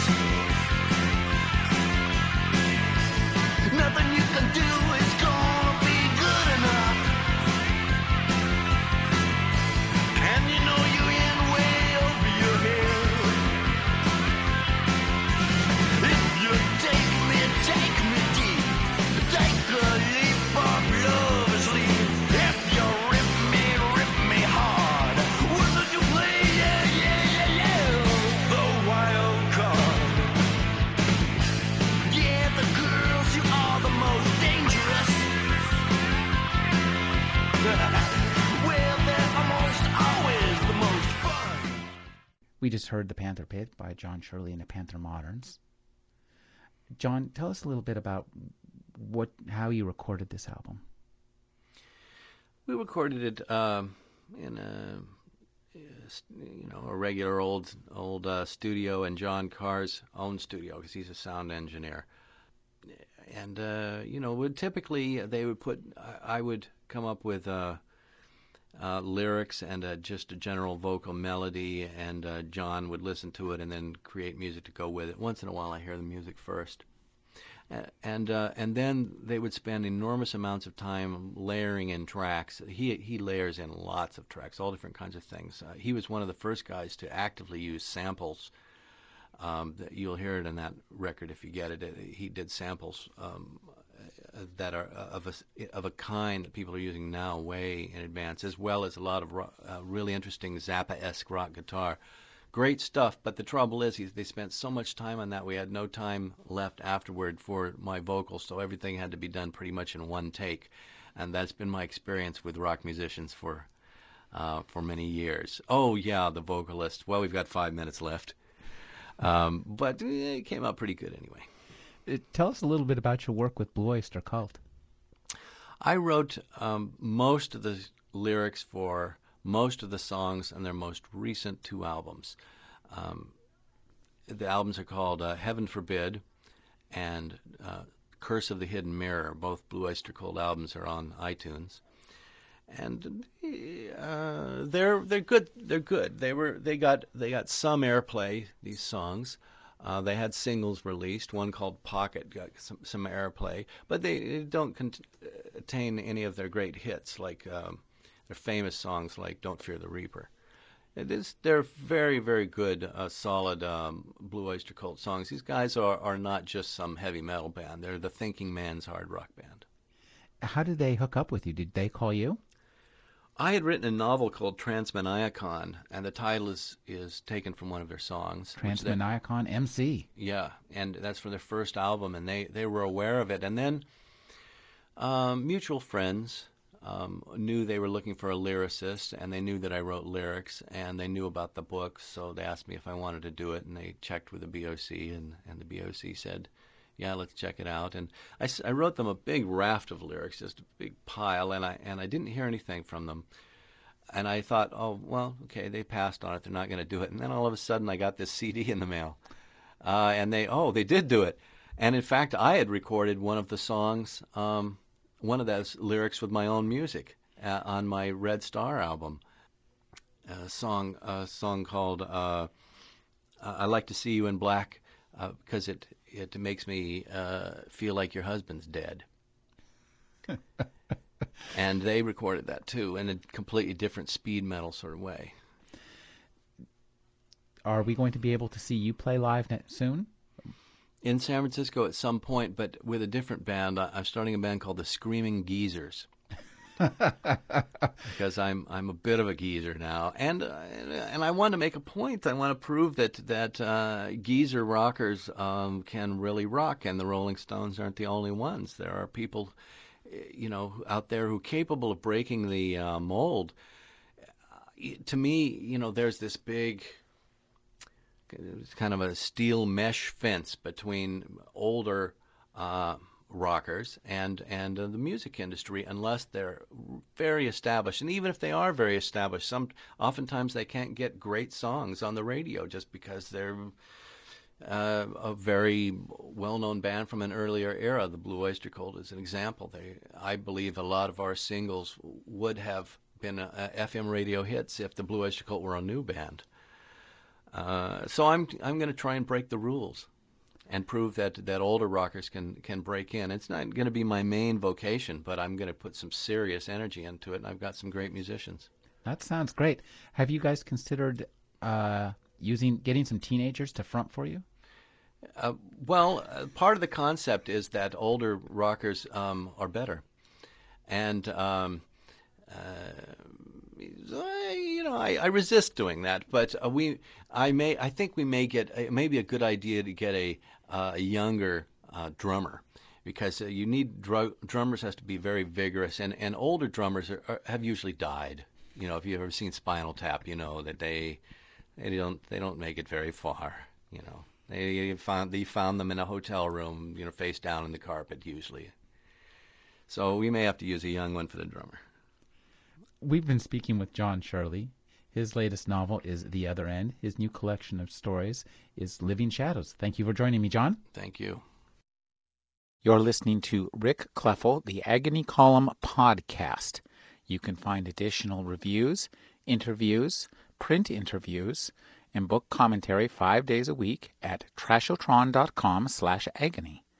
Nothing you can do is gonna be good enough. And you know you're in way over your head. If you take me deep. Take a leap of lover's leap. If you rip me hard. Wouldn't you play, yeah, the wild card? Yeah, the girls who are the most dangerous. Well, they're almost always the most fun. We just heard The Panther Pit by John Shirley and the Panther Moderns. John, tell us a little bit about how you recorded this album. We recorded it in a regular old studio in John Carr's own studio, because he's a sound engineer. And typically I would come up with lyrics and just a general vocal melody, and John would listen to it and then create music to go with it. Once in a while, I hear the music first. And then they would spend enormous amounts of time layering in tracks. He layers in lots of tracks, all different kinds of things. He was one of the first guys to actively use samples. You'll hear it in that record if you get it. He did samples that are of a kind that people are using now way in advance, as well as a lot of really interesting Zappa-esque rock guitar. Great stuff, but the trouble is they spent so much time on that, we had no time left afterward for my vocals, so everything had to be done pretty much in one take. And that's been my experience with rock musicians for many years. Oh, yeah, the vocalist. Well, we've got 5 minutes left. But it came out pretty good anyway. Tell us a little bit about your work with Blue Oyster Cult. I wrote most of the lyrics for most of the songs on their most recent 2 albums. The albums are called Heaven Forbid and Curse of the Hidden Mirror. Both Blue Oyster Cult albums are on iTunes, and they're good. They're good. They got some airplay. These songs. They had singles released. One called Pocket got some airplay, but they don't contain any of their great hits, like their famous songs like Don't Fear the Reaper. They're very, very good, solid Blue Oyster Cult songs. These guys are not just some heavy metal band. They're the thinking man's hard rock band. How did they hook up with you? Did they call you? I had written a novel called Transmaniacon, and the title is taken from one of their songs. Transmaniacon MC. Yeah, and that's from their first album, and they were aware of it. And then mutual friends knew they were looking for a lyricist, and they knew that I wrote lyrics, and they knew about the book, so they asked me if I wanted to do it, and they checked with the BOC, and the BOC said, yeah, let's check it out. And I wrote them a big raft of lyrics, just a big pile, and I didn't hear anything from them. And I thought, oh, well, okay, they passed on it. They're not going to do it. And then all of a sudden, I got this CD in the mail. And they did do it. And in fact, I had recorded one of the songs, one of those lyrics with my own music on my Red Star album. A song called "I Like to See You in Black" because it makes me feel like your husband's dead. And they recorded that too in a completely different speed metal sort of way. Are we going to be able to see you play live soon? In San Francisco at some point, but with a different band. I'm starting a band called the Screaming Geezers because I'm a bit of a geezer now, and I want to make a point. I want to prove that geezer rockers can really rock, and the Rolling Stones aren't the only ones. There are people, out there who are capable of breaking the mold. To me, there's this big, it's kind of a steel mesh fence between older rockers and the music industry, unless they're very established. And even if they are very established, oftentimes they can't get great songs on the radio just because they're a very well-known band from an earlier era. The Blue Oyster Cult is an example. I believe a lot of our singles would have been FM radio hits if the Blue Oyster Cult were a new band. So I'm going to try and break the rules and prove that older rockers can break in. It's not going to be my main vocation, but I'm going to put some serious energy into it, and I've got some great musicians. That sounds great. Have you guys considered getting some teenagers to front for you? Part of the concept is that older rockers are better, and I resist doing that, but I think we may get, it may be a good idea to get a younger drummer, because you need drummers has to be very vigorous, and older drummers have usually died. If you've ever seen Spinal Tap, you know that they don't make it very far. They found them in a hotel room, face down in the carpet usually. So we may have to use a young one for the drummer. We've been speaking with John Shirley. His latest novel is The Other End. His new collection of stories is Living Shadows. Thank you for joining me, John. Thank you. You're listening to Rick Kleffel, the Agony Column podcast. You can find additional reviews, interviews, print interviews, and book commentary 5 days a week at trashotron.com/agony.